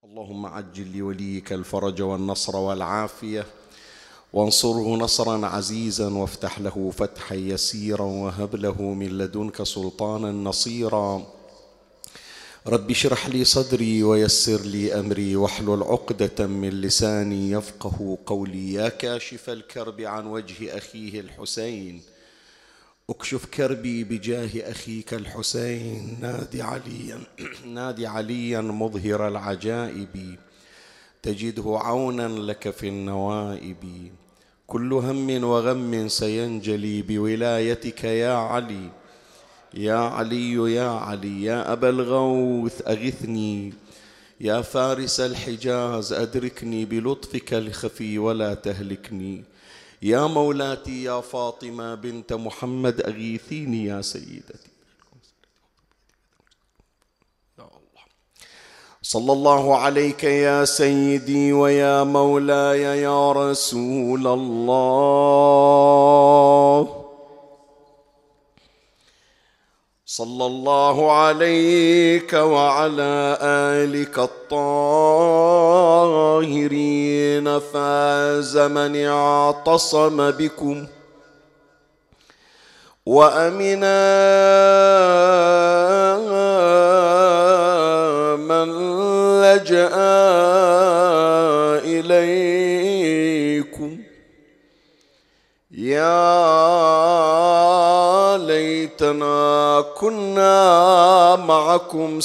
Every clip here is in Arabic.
اللهم عجل لوليك الفرج والنصر والعافية، وانصره نصرا عزيزا، وافتح له فتحا يسيرا، وهب له من لدنك سلطانا نصيرا. رب اشرح لي صدري ويسر لي أمري، واحلل عقدة من لساني يفقه قولي. يا كاشف الكرب عن وجه أخيه الحسين، اكشف كربي بجاه أخيك الحسين. نادي عليا مظهر العجائب، تجده عونا لك في النوائب. كل هم وغم سينجلي بولايتك يا علي. يا علي يا علي يا أبا الغوث أغثني، يا فارس الحجاز أدركني بلطفك الخفي ولا تهلكني. يا مولاتي يا فاطمة بنت محمد أغيثيني يا سيدتي. يا الله صلى الله عليك يا سيدي ويا مولاي يا رسول الله. صلى الله عليك وعلى آلك الطاهرين. فاز من اعتصم بكم، وأمنا من لجأ إليكم. يا ليتنا كنا معكم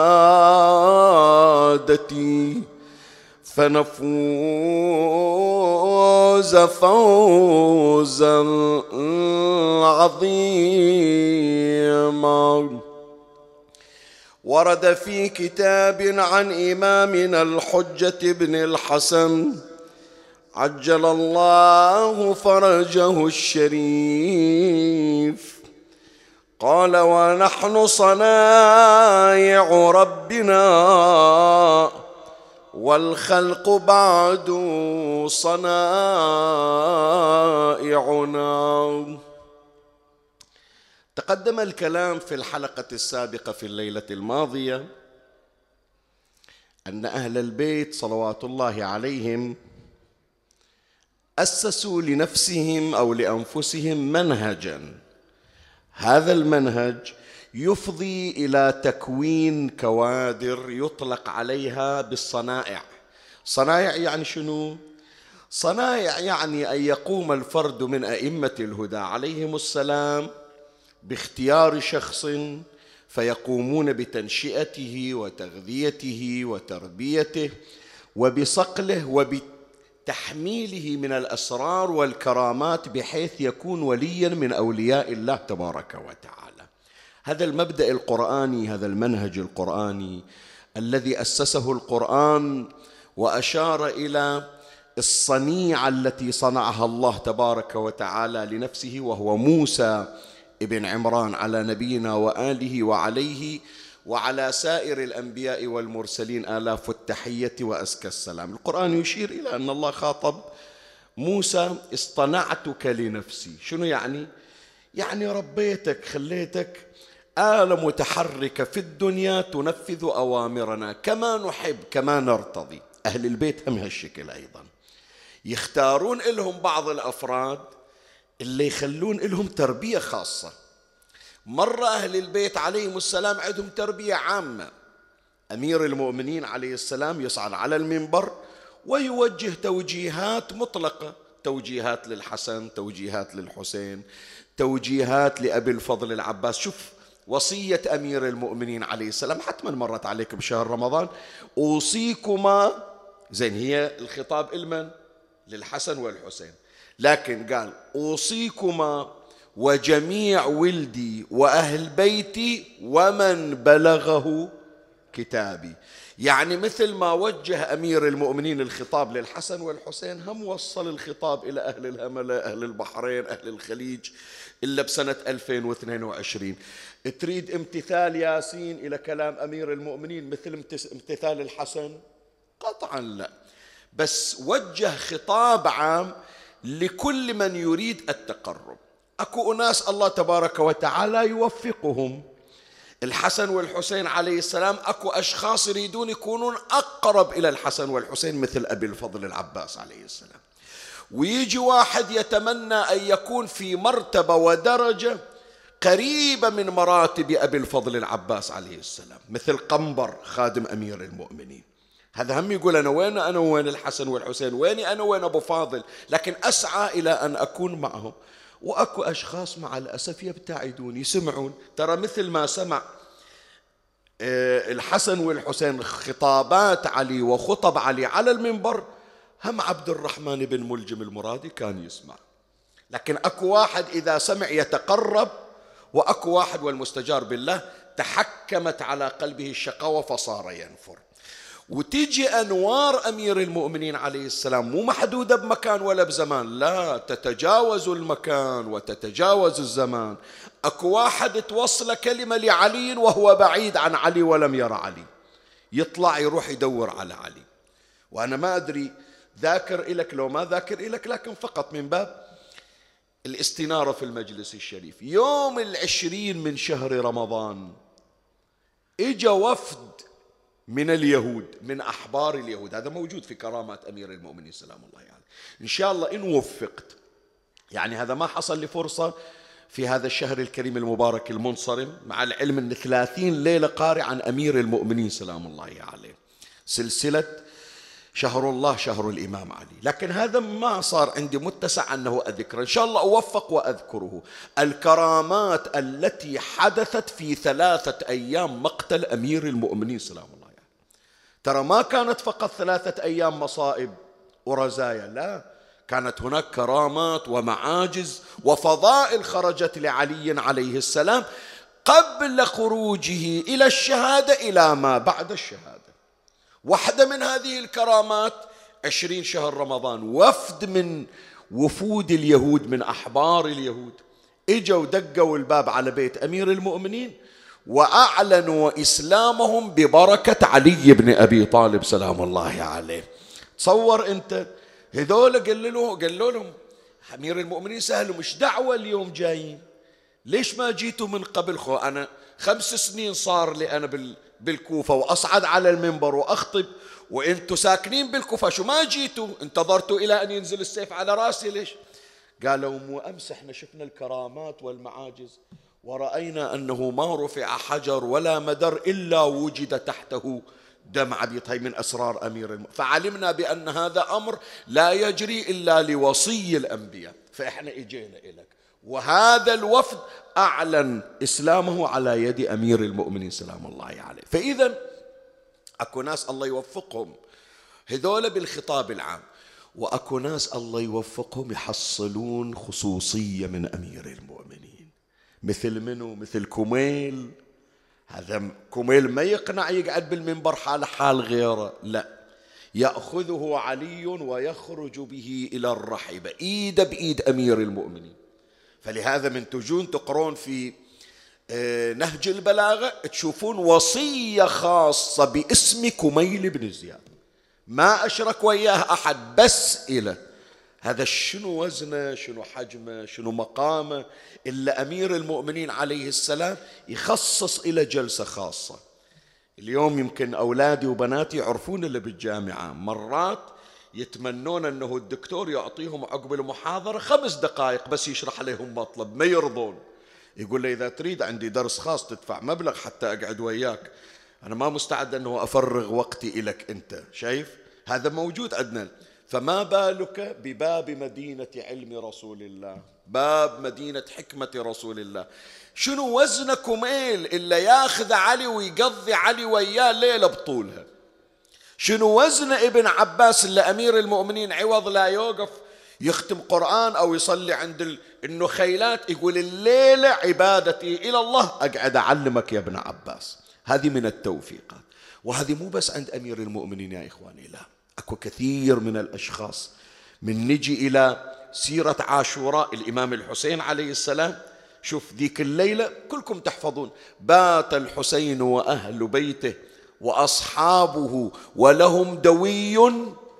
سادتي، فنفوز فوزا عظيما. ورد في كتاب عن إمامنا الحجة بن الحسن عجل الله فرجه الشريف، قال: ونحن صنايع ربنا، والخلق بعد صنائعنا. تقدم الكلام في الحلقة السابقة في الليلة الماضية أن أهل البيت صلوات الله عليهم أسسوا لنفسهم أو لأنفسهم منهجا، هذا المنهج يفضي إلى تكوين كوادر يطلق عليها بالصنائع. صنائع يعني شنو؟ صنائع يعني أن يقوم الفرد من أئمة الهدى عليهم السلام باختيار شخص فيقومون بتنشئته وتغذيته وتربيته وبصقله وبتحميله من الأسرار والكرامات بحيث يكون وليا من أولياء الله تبارك وتعالى. هذا المبدأ القرآني، هذا المنهج القرآني الذي أسسه القرآن وأشار إلى الصنيعة التي صنعها الله تبارك وتعالى لنفسه، وهو موسى ابن عمران على نبينا وآله وعليه وعلى سائر الأنبياء والمرسلين آلاف التحية وأزكى السلام. القرآن يشير إلى أن الله خاطب موسى: اصطنعتك لنفسي. شنو يعني؟ يعني ربيتك، خليتك آلة متحركة في الدنيا تنفذ أوامرنا كما نحب كما نرتضي. أهل البيت هم هالشكل أيضا، يختارون لهم بعض الأفراد اللي يخلون لهم تربية خاصة. مرة أهل البيت عليهم السلام عندهم تربية عامة. أمير المؤمنين عليه السلام يصعد على المنبر ويوجه توجيهات مطلقة، توجيهات للحسن، توجيهات للحسين، توجيهات لأبي الفضل العباس. شوف وصية أمير المؤمنين عليه السلام، حتما مرت عليك بشهر رمضان: أوصيكما. زين، هي الخطاب لمن؟ للحسن والحسين، لكن قال: أوصيكما وجميع ولدي وأهل بيتي ومن بلغه كتابي. يعني مثل ما وجه أمير المؤمنين الخطاب للحسن والحسين، هم وصل الخطاب إلى أهل الهملة، أهل البحرين، أهل الخليج، إلا بسنة 2022. تريد امتثال ياسين إلى كلام أمير المؤمنين مثل امتثال الحسن؟ قطعا لا، بس وجه خطاب عام لكل من يريد التقرب. أكو أناس الله تبارك وتعالى يوفقهم، الحسن والحسين عليه السلام أكو أشخاص يريدون يكونون أقرب إلى الحسن والحسين مثل أبي الفضل العباس عليه السلام، ويجي واحد يتمنى أن يكون في مرتبة ودرجة قريبة من مراتب أبي الفضل العباس عليه السلام، مثل قنبر خادم أمير المؤمنين. هذا هم يقول أنا وين الحسن والحسين، ويني أنا وين أبو فاضل، لكن أسعى إلى أن أكون معهم. وأكو أشخاص مع الأسف يبتعدون، يسمعون. ترى مثل ما سمع الحسن والحسين خطابات علي وخطب علي على المنبر، هم عبد الرحمن بن ملجم المرادي كان يسمع. لكن أكو واحد إذا سمع يتقرب، وأكو واحد والمستجار بالله تحكمت على قلبه الشقاوة فصار ينفر. وتيجي أنوار أمير المؤمنين عليه السلام مو محدودة بمكان ولا بزمان، لا، تتجاوز المكان وتتجاوز الزمان. أكو واحد توصل كلمة لعلي وهو بعيد عن علي ولم يرى علي، يطلع يروح يدور على علي. وأنا ما أدري ذاكر إلك لو ما ذاكر إلك، لكن فقط من باب الاستنارة في المجلس الشريف، يوم 20 من شهر رمضان إجا وفد من اليهود، من أحبار اليهود. هذا موجود في كرامات أمير المؤمنين سلام الله عليه يعني. إن شاء الله إن وفقت، يعني هذا ما حصل لي فرصة في هذا الشهر الكريم المبارك المنصرم، مع العلم أن 30 ليلة قارئ عن أمير المؤمنين سلام الله عليه، سلسلة شهر الله شهر الإمام علي. لكن هذا ما صار عندي متسع أنه أذكر، إن شاء الله أوفق وأذكره. الكرامات التي حدثت في 3 أيام مقتل أمير المؤمنين سلام الله عليه. ترى ما كانت فقط 3 أيام مصائب ورزايا، لا، كانت هناك كرامات ومعاجز وفضائل خرجت لعلي عليه السلام قبل خروجه إلى الشهادة إلى ما بعد الشهادة. واحدة من هذه الكرامات 20 شهر رمضان، وفد من وفود اليهود من أحبار اليهود إجوا دقوا الباب على بيت أمير المؤمنين وأعلنوا إسلامهم ببركة علي بن أبي طالب سلام الله عليه. تصور أنت هذول قالوا لهم أمير المؤمنين سهلوا، مش دعوة اليوم جايين، ليش ما جيتوا من قبل؟ أنا 5 سنين صار لي أنا بالكوفة وأصعد على المنبر وأخطب، وإنتوا ساكنين بالكوفة، شو ما جيتوا انتظرتوا إلى أن ينزل السيف على راسي ليش؟ قالوا مو أمس احنا شفنا الكرامات والمعاجز ورأينا أنه ما رفع حجر ولا مدر إلا وجد تحته دم عبيط، هي من أسرار أمير فعلمنا بأن هذا أمر لا يجري إلا لوصي الأنبياء، فإحنا إجينا إليك. وهذا الوفد أعلن إسلامه على يد أمير المؤمنين سلام الله عليه. فإذا أكو ناس الله يوفقهم هذول بالخطاب العام، وأكو ناس الله يوفقهم يحصلون خصوصية من أمير المؤمنين، مثل منو؟ مثل كميل. هذا كميل ما يقنع يقعد بالمنبر حال غيره، لا، يأخذه علي ويخرج به إلى الرحبة إيد بإيد أمير المؤمنين. فلهذا من تجون تقرون في نهج البلاغة تشوفون وصية خاصة باسم كميل بن زياد، ما أشرك وياه أحد بس إلى هذا. شنو وزنه، شنو حجمه، شنو مقامه، إلا أمير المؤمنين عليه السلام يخصص إلى جلسة خاصة. اليوم يمكن أولادي وبناتي يعرفون اللي بالجامعة مرات يتمنون أنه الدكتور يعطيهم عقب المحاضرة 5 دقائق بس يشرح لهم مطلب، ما يرضون. يقول لي إذا تريد عندي درس خاص تدفع مبلغ حتى أقعد وياك، أنا ما مستعد أنه أفرغ وقتي إلك أنت. شايف هذا موجود عندنا. فما بالك بباب مدينة علم رسول الله، باب مدينة حكمة رسول الله. شنو وزن كميل إلا ياخذ علي ويقضي علي وياه ليلة بطولها؟ شنو وزن ابن عباس اللي أمير المؤمنين عوض لا يوقف يختم قرآن أو يصلي عند النخيلات يقول الليلة عبادتي إلى الله أقعد أعلمك يا ابن عباس. هذه من التوفيقات. وهذه مو بس عند أمير المؤمنين يا إخواني، لا، أكو كثير من الأشخاص. من نجي إلى سيرة عاشوراء الإمام الحسين عليه السلام، شوف ذيك الليلة كلكم تحفظون، بات الحسين وأهل بيته وأصحابه ولهم دوي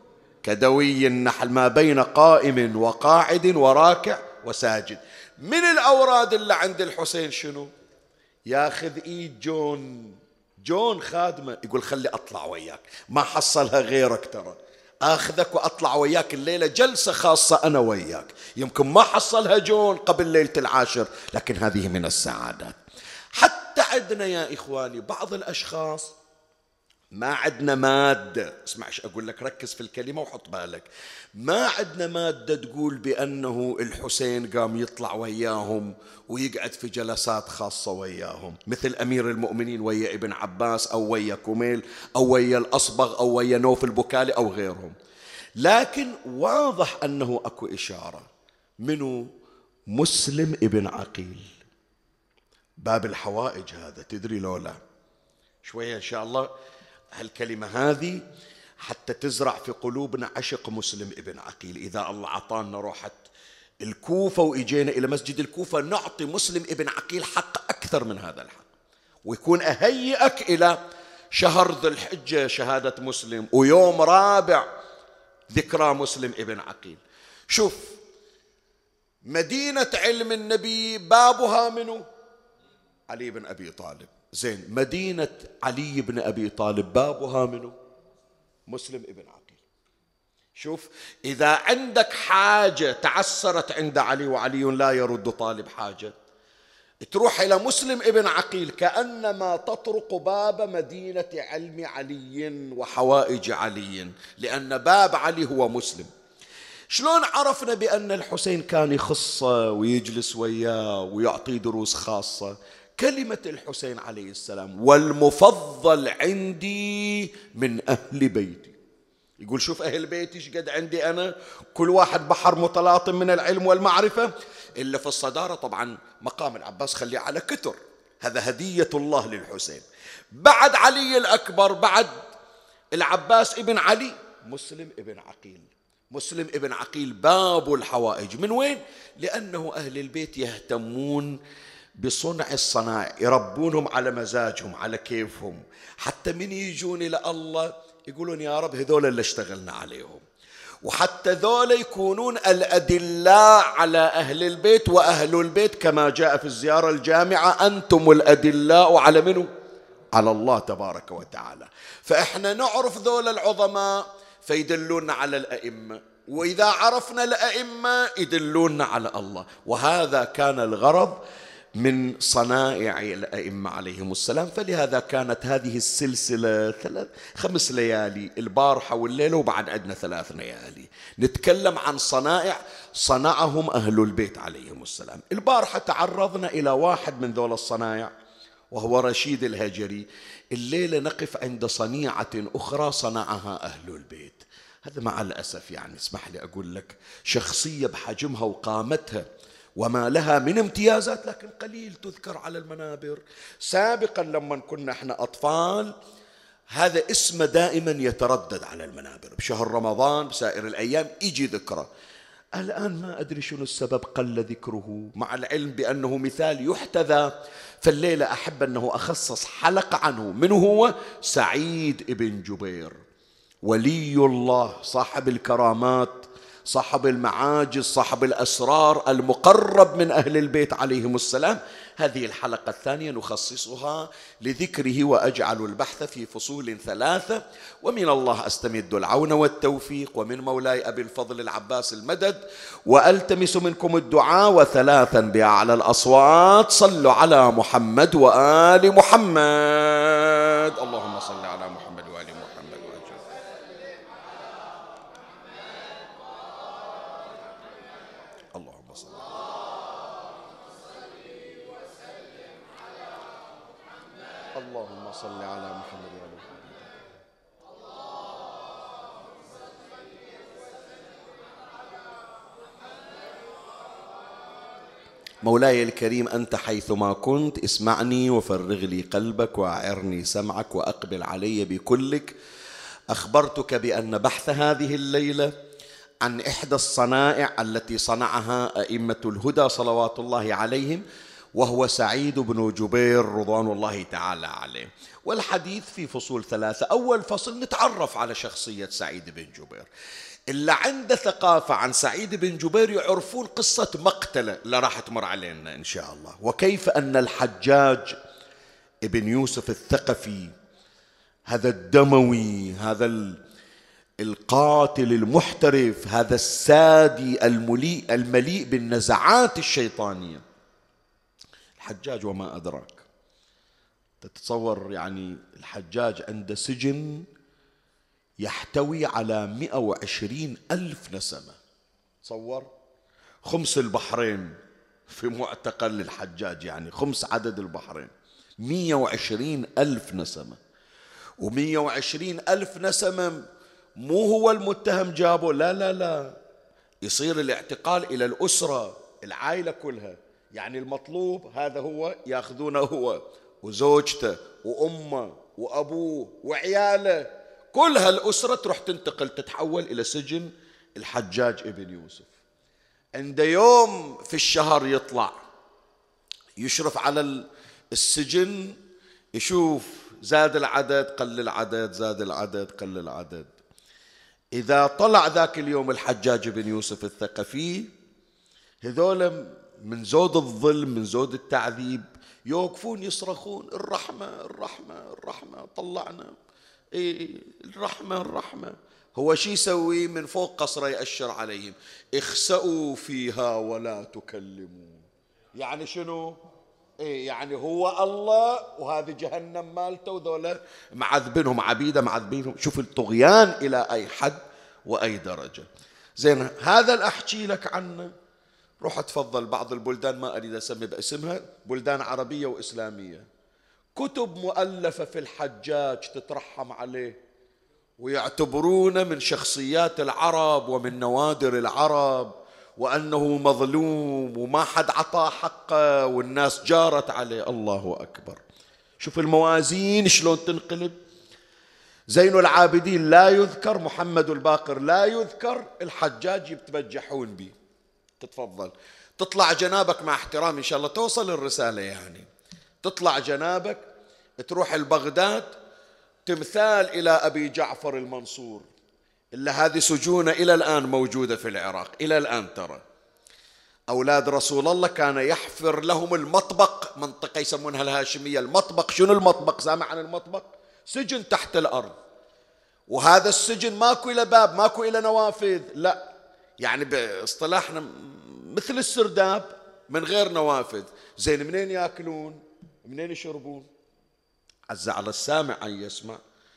كدوي النحل ما بين قائم وقاعد وراكع وساجد. من الأوراد اللي عند الحسين شنو؟ ياخذ ايد جون خادمه، يقول خلي اطلع وياك، ما حصلها غيرك، ترى اخذك واطلع وياك الليله جلسه خاصه انا وياك، يمكن ما حصلها جون قبل ليله العاشر، لكن هذه من السعادات. حتى عندنا يا اخواني بعض الاشخاص ما عندنا مادة، اسمع ايش أقول لك، ركز في الكلمة وحط بالك، ما عندنا مادة تقول بأنه الحسين قام يطلع وياهم ويقعد في جلسات خاصة وياهم، مثل أمير المؤمنين ويا ابن عباس أو ويا كميل أو ويا الأصبغ أو ويا نوف البكالي أو غيرهم. لكن واضح أنه أكو إشارة منه مسلم ابن عقيل، باب الحوائج هذا، تدري لولا شوية إن شاء الله هالكلمة هذه حتى تزرع في قلوبنا عشق مسلم ابن عقيل. إذا الله عطانا روحت الكوفة وإجينا إلى مسجد الكوفة نعطي مسلم ابن عقيل حق أكثر من هذا الحق، ويكون أهيئك إلى شهر ذو الحجة شهادة مسلم، ويوم رابع ذكرى مسلم ابن عقيل. شوف مدينة علم النبي بابها منه علي بن أبي طالب، زين مدينة علي بن أبي طالب بابها منه مسلم ابن عقيل. شوف إذا عندك حاجة تعسرت عند علي وعلي لا يرد طالب حاجة، تروح إلى مسلم ابن عقيل كأنما تطرق باب مدينة علم علي وحوائج علي، لأن باب علي هو مسلم. شلون عرفنا بأن الحسين كان يخصه ويجلس وياه ويعطي دروس خاصة؟ كلمة الحسين عليه السلام والمفضل عندي من أهل بيتي. يقول شوف أهل بيتي ايش قد عندي أنا، كل واحد بحر متلاطم من العلم والمعرفة، إلا في الصدارة طبعا مقام العباس خليه على كتر، هذا هدية الله للحسين. بعد علي الأكبر بعد العباس ابن علي مسلم ابن عقيل. مسلم ابن عقيل باب الحوائج، من وين؟ لأنه أهل البيت يهتمون بصنع الصنائع، يربونهم على مزاجهم على كيفهم، حتى من يجون إلى الله يقولون يا رب هذول اللي اشتغلنا عليهم، وحتى ذول يكونون الأدلاء على أهل البيت، وأهل البيت كما جاء في الزيارة الجامعة أنتم الأدلاء على منه؟ على الله تبارك وتعالى. فإحنا نعرف ذول العظماء فيدلون على الأئمة، وإذا عرفنا الأئمة يدلون على الله، وهذا كان الغرض من صنائع الأئمة عليهم السلام. فلهذا كانت هذه السلسلة 5 ليالي، البارحة والليلة وبعد عندنا 3 ليالي نتكلم عن صنائع صنعهم أهل البيت عليهم السلام. البارحة تعرضنا إلى واحد من ذول الصنائع وهو رشيد الهجري، الليلة نقف عند صنيعة أخرى صنعها أهل البيت. هذا مع الأسف يعني اسمح لي أقول لك شخصية بحجمها وقامتها وما لها من امتيازات لكن قليل تذكر على المنابر. سابقا لما كنا احنا أطفال هذا اسمه دائما يتردد على المنابر، بشهر رمضان بسائر الأيام يجي ذكره. الآن ما أدري شنو السبب قل ذكره، مع العلم بأنه مثال يحتذى. فالليلة أحب أنه أخصص حلقة عنه. من هو؟ سعيد بن جبير، ولي الله صاحب الكرامات صاحب المعاجز صاحب الأسرار المقرب من أهل البيت عليهم السلام. هذه الحلقة الثانية نخصصها لذكره، وأجعل البحث في فصول 3، ومن الله أستمد العون والتوفيق، ومن مولاي أبي الفضل العباس المدد، وألتمس منكم الدعاء. وثلاثا بأعلى الأصوات صلوا على محمد وآل محمد. اللهم صل على محمد وآل محمد. اللهم صل اللهم صل على محمد وآل محمد. مولاي الكريم أنت حيثما كنت اسمعني وفرغ لي قلبك وأعرني سمعك وأقبل علي بكلك. أخبرتك بأن بحث هذه الليلة عن إحدى الصنائع التي صنعها أئمة الهدى صلوات الله عليهم، وهو سعيد بن جبير رضوان الله تعالى عليه. والحديث في فصول 3. أول فصل نتعرف على شخصية سعيد بن جبير. اللي عنده ثقافة عن سعيد بن جبير يعرفون قصة مقتله اللي راح تمر علينا إن شاء الله، وكيف أن الحجاج ابن يوسف الثقفي، هذا الدموي، هذا القاتل المحترف، هذا السادي المليء بالنزعات الشيطانية. الحجاج وما أدراك، تتصور يعني الحجاج عنده سجن يحتوي على 120 ألف نسمة. تصور خمس البحرين في معتقل الحجاج، يعني خمس عدد البحرين، 120 ألف نسمة. و120 ألف نسمة مو هو المتهم جابه، لا لا لا، يصير الاعتقال إلى الأسرة، العائلة كلها. يعني المطلوب هذا هو ياخذونه هو وزوجته وأمه وأبوه وعياله، كل هالأسرة تروح تنتقل، تتحول إلى سجن الحجاج ابن يوسف. عند يوم في الشهر يطلع يشرف على السجن، يشوف زاد العدد قل العدد، زاد العدد قل العدد. إذا طلع ذاك اليوم الحجاج بن يوسف الثقفي، هذول من زود الظلم، من زود التعذيب، يوقفون يصرخون الرحمة الرحمة الرحمة، طلعنا، إيه الرحمة الرحمة. هو شي يسوي؟ من فوق قصره يأشر عليهم، اخسأوا فيها ولا تكلموا. يعني شنو؟ إيه يعني هو الله وهذه جهنم مالته، وذولا معذبينهم، عبيده معذبينهم. شوف الطغيان إلى أي حد وأي درجة. زين، هذا اللي أحكي لك عنه. روح تفضل بعض البلدان، ما أريد أسمي باسمها، بلدان عربية وإسلامية، كتب مؤلفة في الحجاج تترحم عليه ويعتبرونه من شخصيات العرب ومن نوادر العرب، وأنه مظلوم وما حد عطاه حقه والناس جارت عليه. الله أكبر. شوف الموازين شلون تنقلب. زين العابدين لا يذكر، محمد الباقر لا يذكر، الحجاج يتبجحون به. تتفضل تطلع جنابك، مع احترام إن شاء الله توصل الرسالة، يعني تطلع جنابك تروح البغداد، تمثال إلى أبي جعفر المنصور، إلا هذه سجونة إلى الآن موجودة في العراق إلى الآن. ترى أولاد رسول الله كان يحفر لهم المطبق، منطقة يسمونها الهاشمية. المطبق شنو المطبق؟ سامع عن المطبق؟ سجن تحت الأرض، وهذا السجن ماكو إلى باب، ماكو إلى نوافذ، لا، يعني باصطلاحنا مثل السرداب من غير نوافذ. زين منين يأكلون؟ منين يشربون؟ عز على السامع أن يسمع.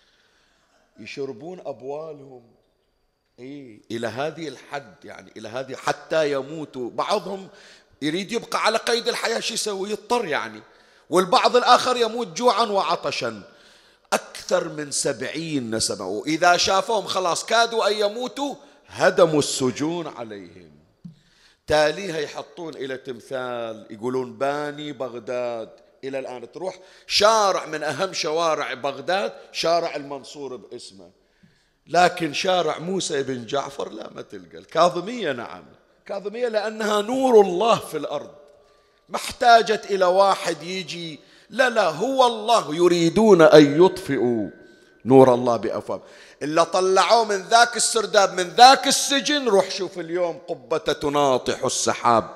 يشربون أبوالهم، إيه إلى هذه الحد، يعني إلى هذه حتى يموتوا. بعضهم يريد يبقى على قيد الحياة، شو يسوي؟ يضطر يعني. والبعض الآخر يموت جوعا وعطشا. أكثر من 70 نسمة، وإذا شافوهم خلاص كادوا أن يموتوا هدموا السجون عليهم. تاليها يحطون إلى تمثال، يقولون باني بغداد. إلى الآن تروح شارع من أهم شوارع بغداد، شارع المنصور باسمه، لكن شارع موسى بن جعفر لا، ما تلقى. الكاظمية نعم، كاظمية لأنها نور الله في الأرض، ما احتاجت إلى واحد يجي، لا لا، هو الله. يريدون أن يطفئوا نور الله بأفواههم. إلا طلعوه من ذاك السرداب، من ذاك السجن. روح شوف اليوم قبة تناطح السحاب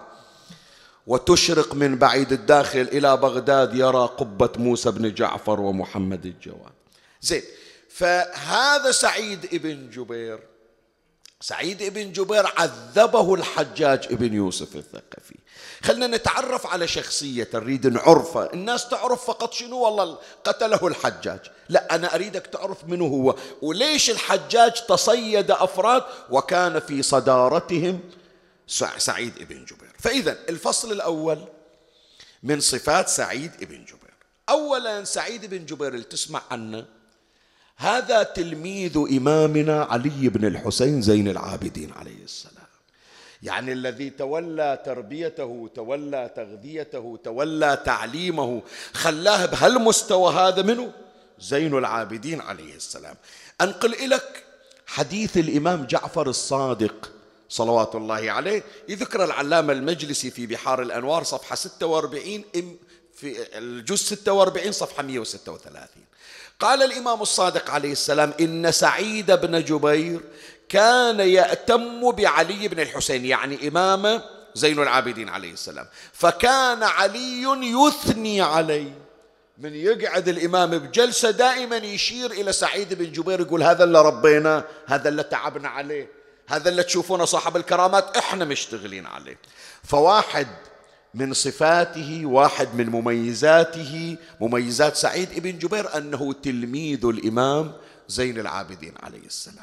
وتشرق من بعيد الداخل إلى بغداد، يرى قبة موسى بن جعفر ومحمد الجواد. زين، فهذا سعيد ابن جبير، سعيد ابن جبير عذبه الحجاج ابن يوسف الثقفي. خلنا نتعرف على شخصية، نريد نعرفه. الناس تعرف فقط شنو والله قتله الحجاج، لا، أنا أريدك تعرف منه هو، وليش الحجاج تصيد أفراد وكان في صدارتهم سعيد ابن جبير. فإذا الفصل الأول من صفات سعيد ابن جبير. أولا سعيد بن جبير اللي تسمع عنه، هذا تلميذ إمامنا علي بن الحسين زين العابدين عليه السلام، يعني الذي تولى تربيته، تولى تغذيته، تولى تعليمه، خلاه بهالمستوى هذا منه زين العابدين عليه السلام. أنقل إليك حديث الإمام جعفر الصادق صلوات الله عليه، يذكر العلامة المجلسي في بحار الأنوار صفحة 46، في الجزء 46 صفحة 136. قال الإمام الصادق عليه السلام: إن سعيد بن جبير كان يأتم بعلي بن الحسين، يعني إمامه زين العابدين عليه السلام، فكان علي يثني عليه، من يقعد الإمام بجلسة دائما يشير إلى سعيد بن جبير يقول هذا اللي ربينا، هذا اللي تعبنا عليه، هذا اللي تشوفونه صاحب الكرامات إحنا مشتغلين عليه. فواحد من صفاته، واحد من مميزاته، مميزات سعيد بن جبير، أنه تلميذ الإمام زين العابدين عليه السلام.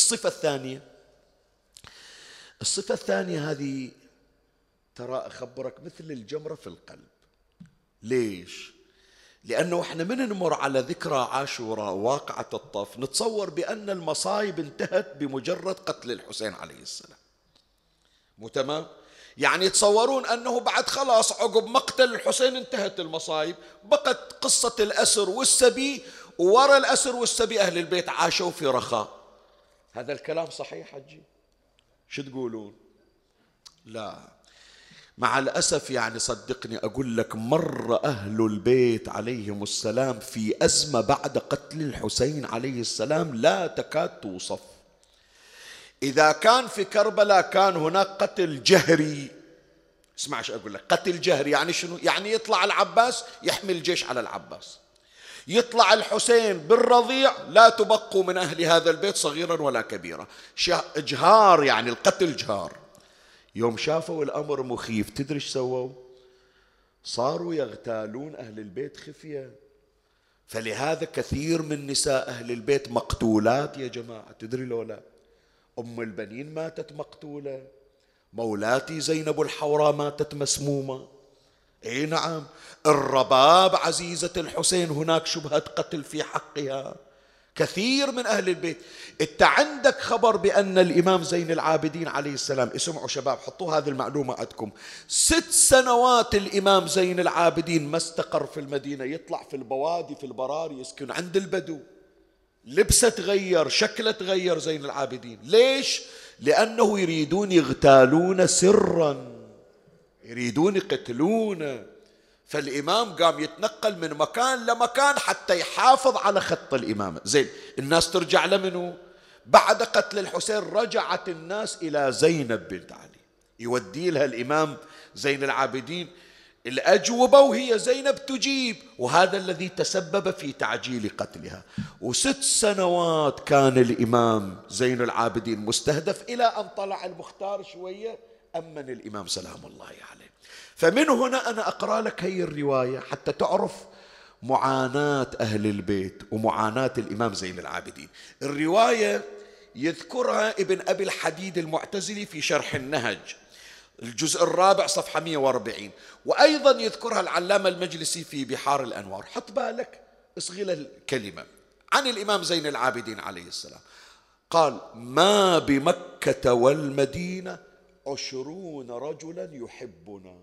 الصفة الثانية هذه ترى أخبرك مثل الجمرة في القلب. ليش؟ لأنه إحنا من نمر على ذكرى عاشوراء واقعة الطف نتصور بأن المصايب انتهت بمجرد قتل الحسين عليه السلام. مو تمام؟ يعني يتصورون أنه بعد خلاص عقب مقتل الحسين انتهت المصايب، بقت قصة الأسر والسبي، وورا الأسر والسبي أهل البيت عاشوا في رخاء. هذا الكلام صحيح حجي؟ شو تقولون؟ لا، مع الأسف يعني صدقني أقول لك مر أهل البيت عليهم السلام في أزمة بعد قتل الحسين عليه السلام لا تكاد توصف. إذا كان في كربلاء كان هناك قتل جهري. اسمع ايش أقول لك، قتل جهري يعني شنو؟ يعني يطلع العباس يحمي الجيش على العباس، يطلع الحسين بالرضيع، لا تبقوا من أهل هذا البيت صغيرا ولا كبيرا. إجهار، يعني القتل جهار. يوم شافوا الأمر مخيف تدري ايش سووا؟ صاروا يغتالون أهل البيت خفية. فلهذا كثير من نساء أهل البيت مقتولات يا جماعة، تدري لو لا؟ أم البنين ماتت مقتولة، مولاتي زينب الحوراء ماتت مسمومة. اي نعم، الرباب عزيزة الحسين هناك شبهة قتل في حقها. كثير من أهل البيت. انت عندك خبر بأن الإمام زين العابدين عليه السلام، اسمعوا شباب حطوا هذه المعلومة عندكم، 6 سنوات الإمام زين العابدين ما استقر في المدينة، يطلع في البوادي في البراري يسكن عند البدو. لبسه تغير، شكله تغير زين العابدين. ليش؟ لأنه يريدون يغتالون سرا، يريدون يقتلونه. فالإمام قام يتنقل من مكان لمكان حتى يحافظ على خط الإمامة. زين، الناس ترجع لمنه؟ بعد قتل الحسين رجعت الناس إلى زينب بنت علي، يودي لها الإمام زين العابدين الأجوبة وهي زينب تجيب، وهذا الذي تسبب في تعجيل قتلها. و6 سنوات كان الإمام زين العابدين مستهدف، إلى أن طلع المختار شوية أمن الإمام سلام الله عليه. فمن هنا أنا أقرأ لك هي الرواية حتى تعرف معاناة أهل البيت ومعاناة الإمام زين العابدين. الرواية يذكرها ابن أبي الحديد المعتزلي في شرح النهج الجزء الرابع صفحة 140، وأيضا يذكرها العلامة المجلسي في بحار الأنوار. حط بالك، اصغي الكلمة عن الإمام زين العابدين عليه السلام. قال: ما بمكة والمدينة 20 رجلا يحبنا.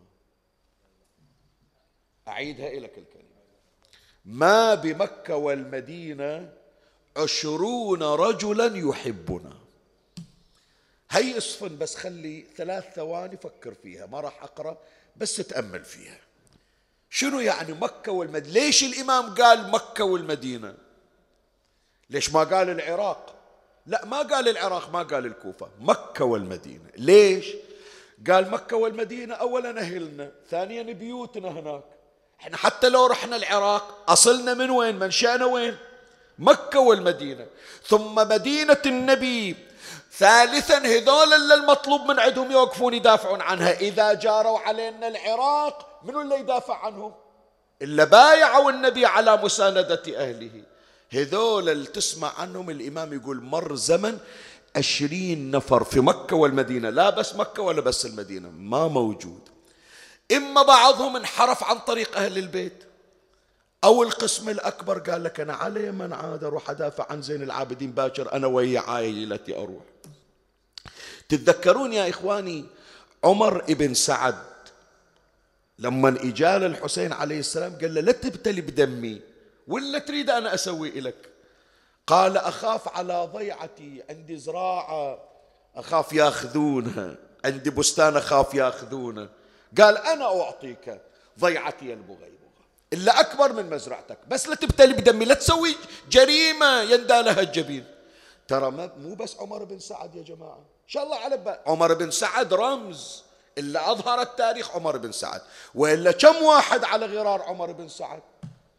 أعيدها إليك الكلمة: ما بمكة والمدينة 20 رجلا يحبنا. هي اصفن، بس خلي 3 ثواني فكر فيها، ما راح أقرأ بس تأمل فيها. شنو يعني مكة والمدينة؟ ليش الإمام قال مكة والمدينة؟ ليش ما قال العراق؟ لا، ما قال العراق، ما قال الكوفة، مكة والمدينة. ليش قال مكة والمدينة؟ أولا أهلنا، ثانيا بيوتنا هناك. احنا حتى لو رحنا العراق أصلنا من وين؟ منشأنا وين؟ مكة والمدينة. ثم مدينة النبي. ثالثا هذول اللي المطلوب من عندهم يوقفون يدافعون عنها. إذا جاروا علينا العراق منو اللي يدافع عنهم؟ إلا بايعوا النبي على مساندة أهله. هذول اللي تسمع عنهم الإمام يقول مر زمن 20 نفر في مكة والمدينة، لا بس مكة ولا بس المدينة، ما موجود. إما بعضهم انحرف عن طريق أهل البيت، أو القسم الأكبر قال لك أنا علي من عاد أروح أدافع عن زين العابدين باكر، أنا ويا عائلتي أروح. تتذكرون يا إخواني عمر بن سعد لما إجال الحسين عليه السلام قال له: لا تبتلي بدمي ولا تريد أنا أسوي لك؟ قال: أخاف على ضيعتي، عندي زراعة أخاف ياخذونها، عندي بستان أخاف ياخذونه. قال: أنا أعطيك ضيعتي البغيبغة إلا أكبر من مزرعتك، بس لا تبتلي بدمي، لا تسوي جريمة يندى لها الجبين. ترى مو بس عمر بن سعد يا جماعة، إن شاء الله على بال. عمر بن سعد رمز، إلا أظهر التاريخ عمر بن سعد، وإلا كم واحد على غرار عمر بن سعد؟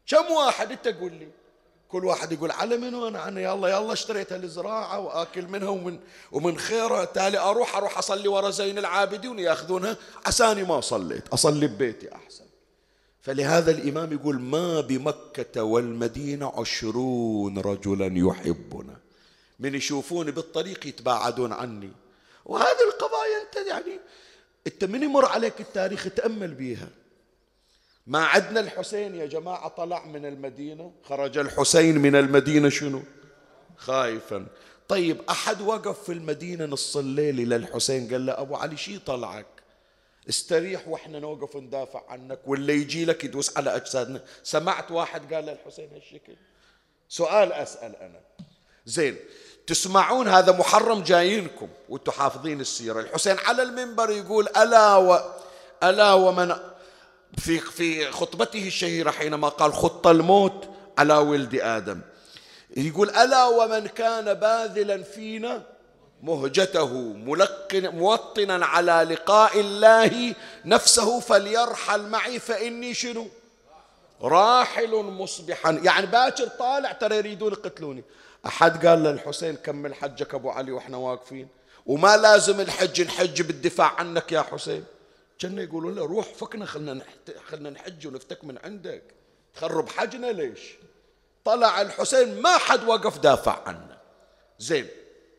كم واحد أنت قول لي؟ كل واحد يقول على منو أنا يلا اشتريتها للزراعة وآكل منها ومن خيرها، تالي أروح أصلي ورا زين العابدين يأخذونها عساني ما صليت، أصلي ببيتي أحسن. فلهذا الإمام يقول ما بمكة والمدينة 20 رجلا يحبنا، من يشوفوني بالطريق يتباعدون عني. وهذه القضايا أنت من يمر عليك التاريخ تأمل بيها. ما عدنا الحسين يا جماعة طلع من المدينة، خرج الحسين من المدينة شنو؟ خايفا. طيب أحد وقف في المدينة نص الليل إلى الحسين قال له أبو علي شي طلعك؟ استريح واحنا نوقف ندافع عنك، ولا يجي لك يدوس على أجسادنا؟ سمعت واحد قال للحسين هالشكل؟ سؤال أسأل أنا، زين تسمعون هذا محرم جايينكم وانتم حافظين السيرة، الحسين على المنبر يقول ألا ومن في خطبته الشهيرة حينما قال خط الموت على ولد آدم، يقول ألا ومن كان باذلا فينا مهجته موطنا على لقاء الله نفسه فليرحل معي فإني شنو؟ راحل مصبحا، يعني باكر طالع ترى يريدون يقتلوني. أحد قال للحسين كمل حجك أبو علي وإحنا واقفين، وما لازم الحج، نحج بالدفاع عنك يا حسين. كنا يقولون له روح فكنا خلنا نحج ونفتك من عندك، تخرب حجنا ليش؟ طلع الحسين ما حد وقف دافع عنه. زين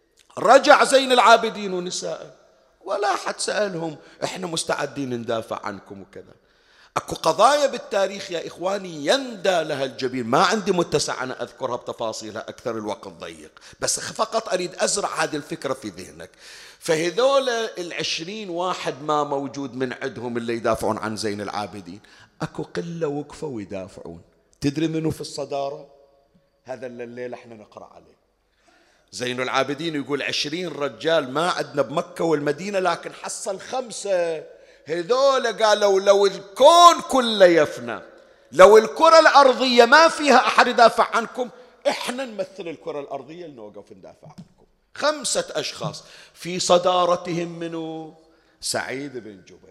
رجع زين العابدين ونساء ولا حد سألهم احنا مستعدين ندافع عنكم وكذا. اكو قضايا بالتاريخ يا اخواني يندى لها الجبين، ما عندي متسع انا اذكرها بتفاصيلها اكثر، الوقت ضيق، بس فقط اريد ازرع هذه الفكرة في ذهنك. فهذول 20 واحد ما موجود من عندهم اللي يدافعون عن زين العابدين، اكو قلة وقفوا ويدافعون. تدري منو في الصدارة؟ هذا الليلة احنا نقرأ عليه زين العابدين يقول 20 رجال ما عندنا بمكة والمدينة، لكن حصل 5. هذول قالوا لو الكون كله يفنى، لو الكرة الأرضية ما فيها أحد يدافع عنكم، إحنا نمثل الكرة الأرضية لنوقف ندافع عنكم. 5 أشخاص في صدارتهم منو؟ سعيد بن جبير،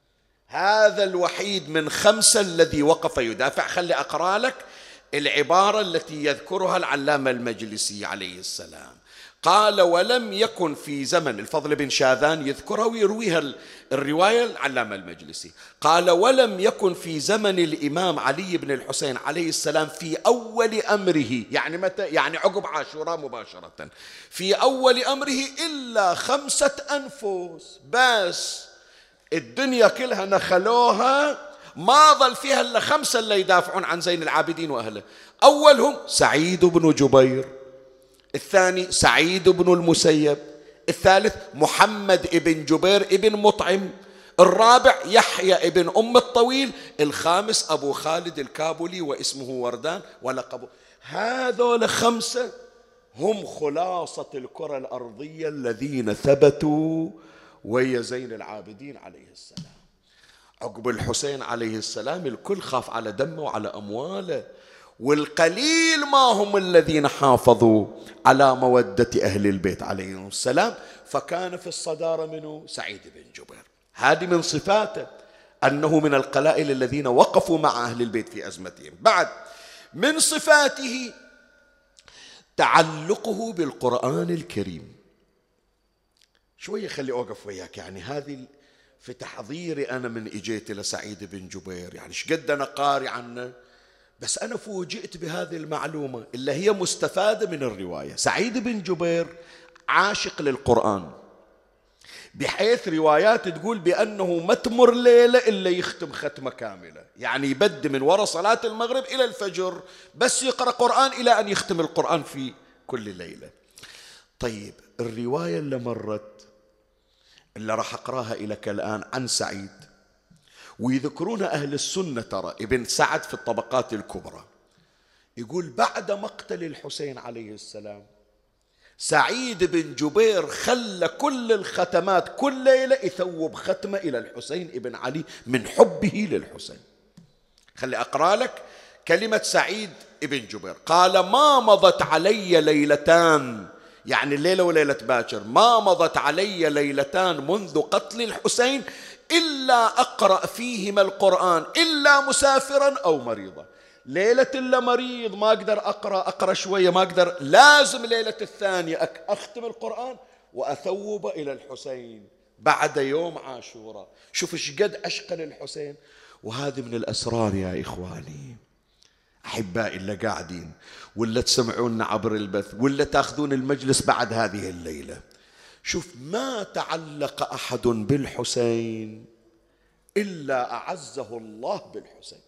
هذا الوحيد من 5 الذي وقف يدافع. خلي أقرأ لك العبارة التي يذكرها العلامة المجلسي عليه السلام. قال ولم يكن في زمن، الفضل بن شاذان يذكرها ويرويها الرواية العلامة المجلسي، قال ولم يكن في زمن الإمام علي بن الحسين عليه السلام في أول أمره، يعني متى؟ يعني عقب عاشوراء مباشرة، في أول أمره إلا 5 أنفس بس، الدنيا كلها نخلوها ما ظل فيها إلا 5 اللي يدافعون عن زين العابدين وأهله. أولهم سعيد بن جبير، الثاني سعيد بن المسيب، الثالث محمد بن جبير بن مطعم، الرابع يحيى ابن أم الطويل، الخامس أبو خالد الكابولي واسمه وردان ولقبه. هذول 5 هم خلاصة الكرة الأرضية الذين ثبتوا ويا زين العابدين عليه السلام. عقب الحسين عليه السلام الكل خاف على دمه وعلى أمواله، والقليل ما هم الذين حافظوا على مودة أهل البيت عليهم السلام، فكان في الصدارة منه سعيد بن جبير. هذه من صفاته أنه من القلائل الذين وقفوا مع أهل البيت في أزمتهم. بعد من صفاته تعلقه بالقرآن الكريم. شوية خلي أوقف وياك، يعني هذه في تحضيري أنا من إجيت لسعيد بن جبير، يعني شقد أنا قاري عنه، بس أنا فوجئت بهذه المعلومة اللي هي مستفادة من الرواية. سعيد بن جبير عاشق للقرآن، بحيث روايات تقول بأنه ما تمر ليلة إلا يختم ختمة كاملة، يعني يبدأ من وراء صلاة المغرب إلى الفجر بس يقرأ قرآن إلى أن يختم القرآن في كل ليلة. طيب الرواية اللي مرت اللي راح أقراها لك الآن عن سعيد، ويذكرون أهل السنة ترى ابن سعد في الطبقات الكبرى، يقول بعد مقتل الحسين عليه السلام سعيد بن جبير خلى كل الختمات كل ليلة يثوب ختمة إلى الحسين ابن علي من حبه للحسين. خلي أقرأ لك كلمة سعيد ابن جبير، قال ما مضت علي ليلتان، يعني الليلة وليلة باكر، ما مضت علي ليلتان منذ قتل الحسين إلا أقرأ فيهما القرآن إلا مسافرا أو مريضا. ليلة إلا مريض ما أقدر أقرأ شوية ما أقدر، لازم ليلة الثانية أختم القرآن وأثوب إلى الحسين بعد يوم عاشوراء. شوف إيش قد عشق للحسين. وهذه من الأسرار يا إخواني أحبائي اللي قاعدين ولا تسمعونا عبر البث ولا تأخذون المجلس بعد هذه الليلة. شوف ما تعلق أحد بالحسين إلا أعزه الله بالحسين.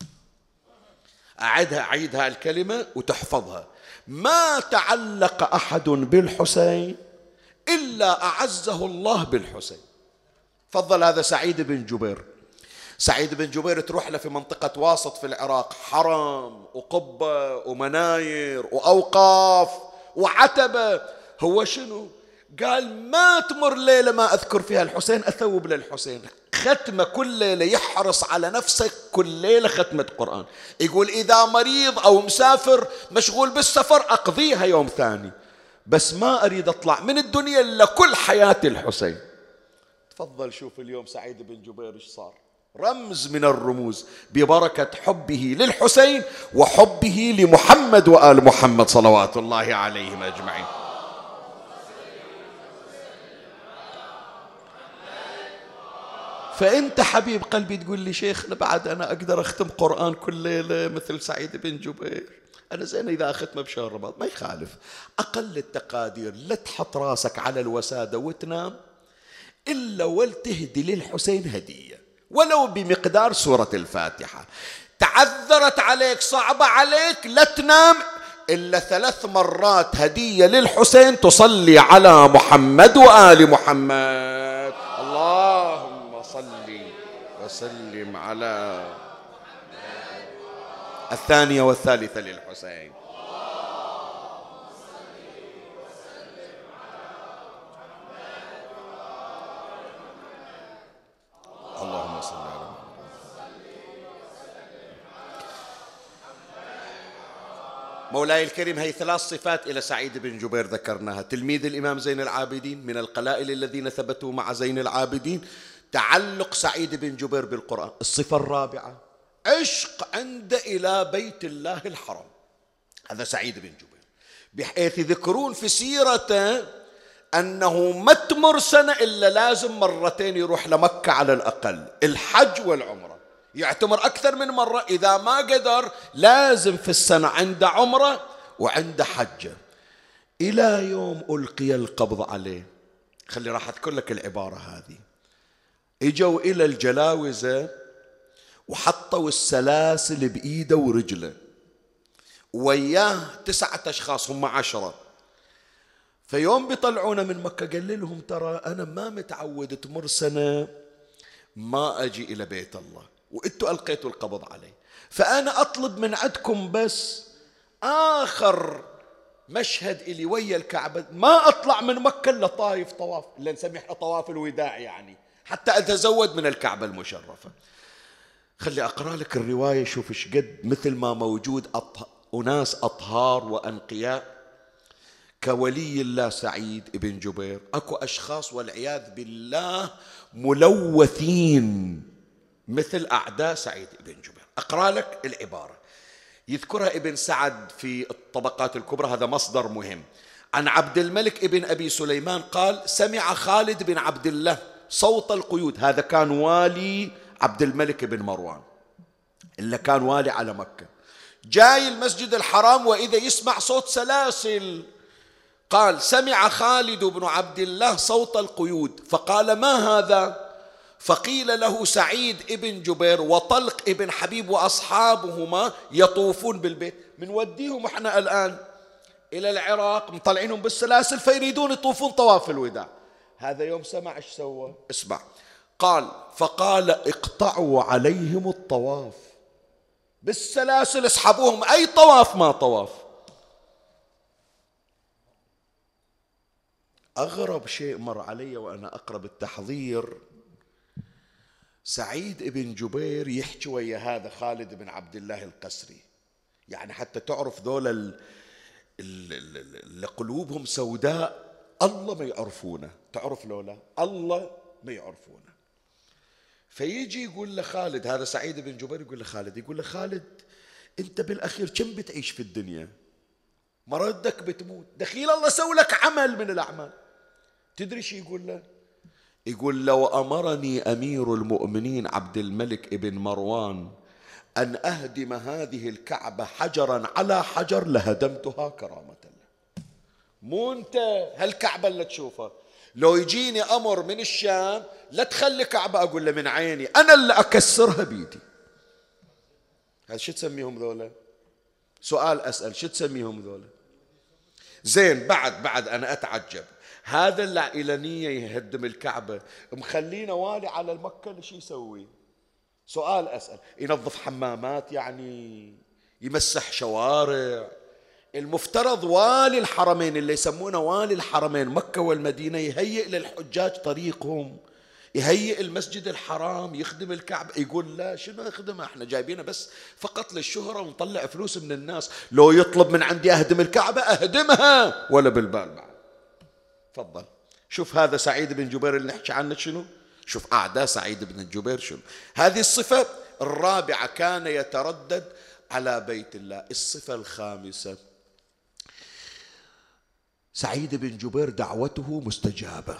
أعيدها الكلمة وتحفظها. ما تعلق أحد بالحسين إلا أعزه الله بالحسين. فضل هذا سعيد بن جبير. سعيد بن جبير تروح له في منطقة واسط في العراق، حرم وقبة ومناير وأوقاف وعتبة. هو شنو؟ قال ما تمر ليلة ما أذكر فيها الحسين أثوب للحسين. ختمة كل ليلة، يحرص على نفسه كل ليلة ختمة قرآن. يقول إذا مريض أو مسافر مشغول بالسفر أقضيها يوم ثاني، بس ما أريد أطلع من الدنيا إلا كل حياتي الحسين. تفضل شوف اليوم سعيد بن جبير إيش صار، رمز من الرموز ببركة حبه للحسين وحبه لمحمد وآل محمد صلوات الله عليهم أجمعين. فأنت حبيب قلبي تقول لي شيخنا بعد أنا أقدر أختم قرآن كل ليلة مثل سعيد بن جبير؟ أنا زين إذا أختمه بشهر رمضان ما يخالف، أقل التقادير لا تحط راسك على الوسادة وتنام إلا ولتهدي للحسين هدية ولو بمقدار سورة الفاتحة. تعذرت عليك صعبة عليك لا تنام إلا 3 مرات هدية للحسين تصلي على محمد وآل محمد. اللهم صل وسلم على الثانية والثالثة للحسين. اللهم صل على مولاي الكريم. هي 3 صفات إلى سعيد بن جبير ذكرناها. تلميذ الإمام زين العابدين، من القلائل الذين ثبتوا مع زين العابدين. تعلق سعيد بن جبير بالقرآن. الصفة الرابعة عشق عنده إلى بيت الله الحرام. هذا سعيد بن جبير، بحيث يذكرون في سيرته أنه ما تمر سنة إلا لازم مرتين يروح لمكة على الأقل، الحج والعمرة. يعتمر أكثر من مرة، إذا ما قدر لازم في السنة عنده عمرة وعنده حجة، إلى يوم ألقي القبض عليه. خلي راح أذكر لك العبارة هذه. إجوا إلى الجلاوزة وحطوا السلاسل بإيده ورجله، وياه 9 أشخاص هم 10. فيوم بيطلعونا من مكة قال لهم ترى أنا ما متعود تمر سنة ما أجي إلى بيت الله وإنتوا ألقيتوا القبض علي، فأنا أطلب من عندكم بس آخر مشهد إلي ويا الكعبة ما أطلع من مكة إلا طايف طواف اللي نسميه احنا طواف الوداع، يعني حتى أتزود من الكعبة المشرفة. خلي أقرأ لك الرواية. شوف إيش قد مثل ما موجود أناس أطهار وأنقياء كولي الله سعيد بن جبير، أكو أشخاص والعياذ بالله ملوثين مثل أعداء سعيد بن جبير. أقرأ لك العبارة يذكرها ابن سعد في الطبقات الكبرى، هذا مصدر مهم. عن عبد الملك ابن أبي سليمان قال سمع خالد بن عبد الله صوت القيود. هذا كان والي عبد الملك بن مروان اللي كان والي على مكة، جاي المسجد الحرام وإذا يسمع صوت سلاسل. قال سمع خالد بن عبد الله صوت القيود فقال ما هذا؟ فقيل له سعيد ابن جبير وطلق ابن حبيب وأصحابهما يطوفون بالبيت. منوديهم احنا الآن إلى العراق مطلعينهم بالسلاسل فيريدون يطوفون طواف الوداع. هذا يوم سمع ايش سوى؟ اسمع. قال فقال اقطعوا عليهم الطواف بالسلاسل، اسحبوهم، أي طواف ما طواف. أغرب شيء مر علي وأنا أقرأ التحضير، سعيد بن جبير يحكي ويا هذا خالد بن عبد الله القسري، يعني حتى تعرف ذولا اللي قلوبهم سوداء الله ما يعرفونه، تعرف لولا الله ما يعرفونه. فيجي يقول لخالد، هذا سعيد بن جبير يقول لخالد، يقول لخالد أنت بالأخير كم بتعيش في الدنيا؟ مردك بتموت، دخيل الله سوى لك عمل من الأعمال. تدري شو يقول له؟ يقول لو أمرني أمير المؤمنين عبد الملك ابن مروان أن أهدم هذه الكعبة حجرا على حجر لهدمتها كرامة له. مو أنت هالكعبة اللي تشوفها، لو يجيني أمر من الشام لا تخلي كعبة، أقول له من عيني أنا اللي أكسرها بيدي. هذا شو تسميهم ذولا؟ سؤال أسأل، شو تسميهم ذولا؟ زين بعد أنا أتعجب، هذا اللي إلى نية يهدم الكعبة مخلينا والي على المكة شو يسوي؟ سؤال أسأل، ينظف حمامات يعني؟ يمسح شوارع؟ المفترض والي الحرمين اللي يسمونه والي الحرمين مكة والمدينة يهيئ للحجاج طريقهم، يهيئ المسجد الحرام، يخدم الكعبة. يقول لا، شنو اخدمها، احنا جايبينها بس فقط للشهرة ونطلع فلوس من الناس. لو يطلب من عندي اهدم الكعبة اهدمها ولا بالبال بعد. تفضل شوف هذا سعيد بن جبير اللي نحكي عنه شنو، شوف أعداء سعيد بن جبير شنو. هذه الصفة الرابعة، كان يتردد على بيت الله. الصفة الخامسة، سعيد بن جبير دعوته مستجابة.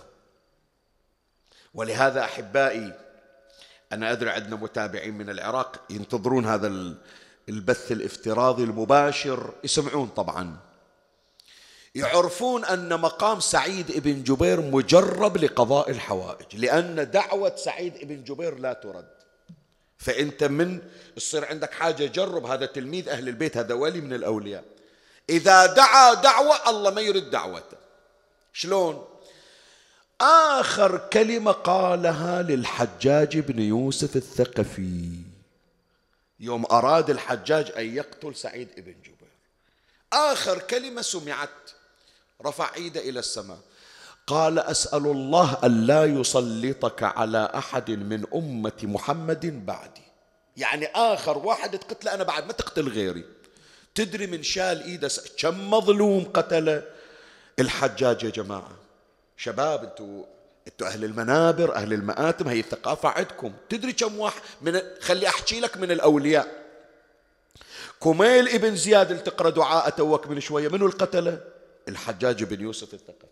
ولهذا أحبائي، أنا أدري عندنا متابعين من العراق ينتظرون هذا البث الافتراضي المباشر، يسمعون طبعا، يعرفون أن مقام سعيد بن جبير مجرب لقضاء الحوائج، لأن دعوة سعيد بن جبير لا ترد. فأنت من يصير عندك حاجة جرب، هذا تلميذ أهل البيت، هذا ولي من الأولياء، إذا دعا دعوة الله ما يرد دعوته. شلون؟ آخر كلمة قالها للحجاج بن يوسف الثقفي يوم أراد الحجاج أن يقتل سعيد بن جبير، آخر كلمة سمعت، رفع ايده إلى السماء، قال أسأل الله أن لا يسلطك على أحد من أمة محمد بعدي. يعني آخر واحد تقتله أنا بعد، ما تقتل غيري. تدري من شال ايده كم مظلوم قتل الحجاج يا جماعة؟ شباب انتوا أهل المنابر أهل المآتم، هي الثقافة عندكم. تدري كم واحد خلي أحكي لك من الأولياء. كميل ابن زياد اللي تقرأ دعاء توك من شوية، منو القتله؟ الحجاج بن يوسف الثقفي.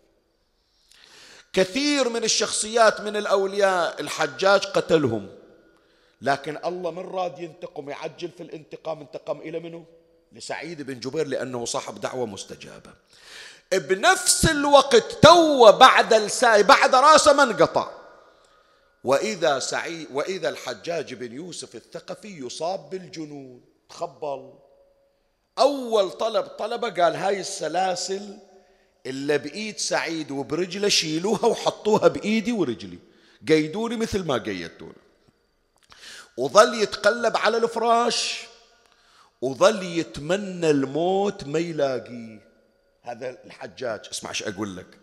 كثير من الشخصيات من الأولياء الحجاج قتلهم، لكن الله من راد ينتقم يعجل في الانتقام، انتقم إلى منه؟ لسعيد بن جبير، لأنه صاحب دعوة مستجابة. بنفس الوقت تو بعد راسه من قطع، وإذا الحجاج بن يوسف الثقفي يصاب بالجنون. تخبل، أول طلبه قال هاي السلاسل اللي بإيد سعيد وبرجله شيلوها وحطوها بإيدي ورجلي، قيدوني مثل ما قيدتوني. وظل يتقلب على الفراش وظل يتمنى الموت ما يلاقيه. هذا الحجاج، اسمع ايش اقول لك.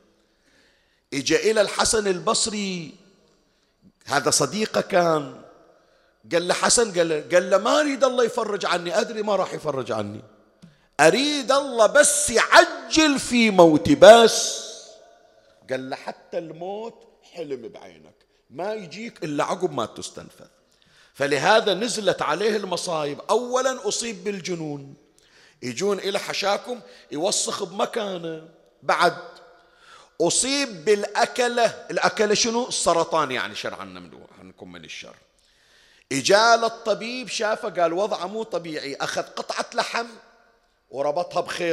اجا الى الحسن البصري، هذا صديقه كان، قال له حسن، قال له ما اريد الله يفرج عني، ادري ما راح يفرج عني، اريد الله بس يعجل في موتي بس. قال له حتى الموت حلم بعينك، ما يجيك الا عقب ما تستنفذ. فلهذا نزلت عليه المصايب. اولا اصيب بالجنون، يجون إلى حشاكم يوسخ بمكانه. بعد أصيب بالأكلة. الأكلة شنو؟ السرطان، يعني شرعنا عنكم من الشر. إجال الطبيب شافه قال وضعه مو طبيعي، أخذ قطعة لحم وربطها بخيط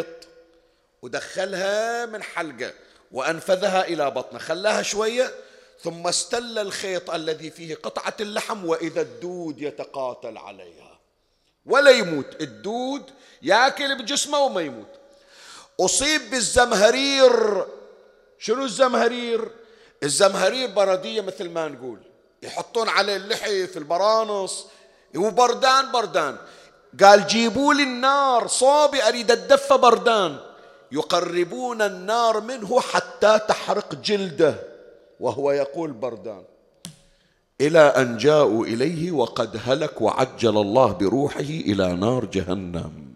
ودخلها من حلقة وأنفذها إلى بطنه، خلاها شوية ثم استل الخيط الذي فيه قطعة اللحم، وإذا الدود يتقاتل عليها ولا يموت. الدود ياكل بجسمه وما يموت. أصيب بالزمهرير. شنو الزمهرير؟ الزمهرير بردية مثل ما نقول، يحطون عليه اللحي في البرانص، وبردان. قال جيبوا لي النار صوبي أريد أتدفى بردان. يقربون النار منه حتى تحرق جلده وهو يقول بردان، إلى أن جاءوا إليه وقد هلك وعجل الله بروحه إلى نار جهنم.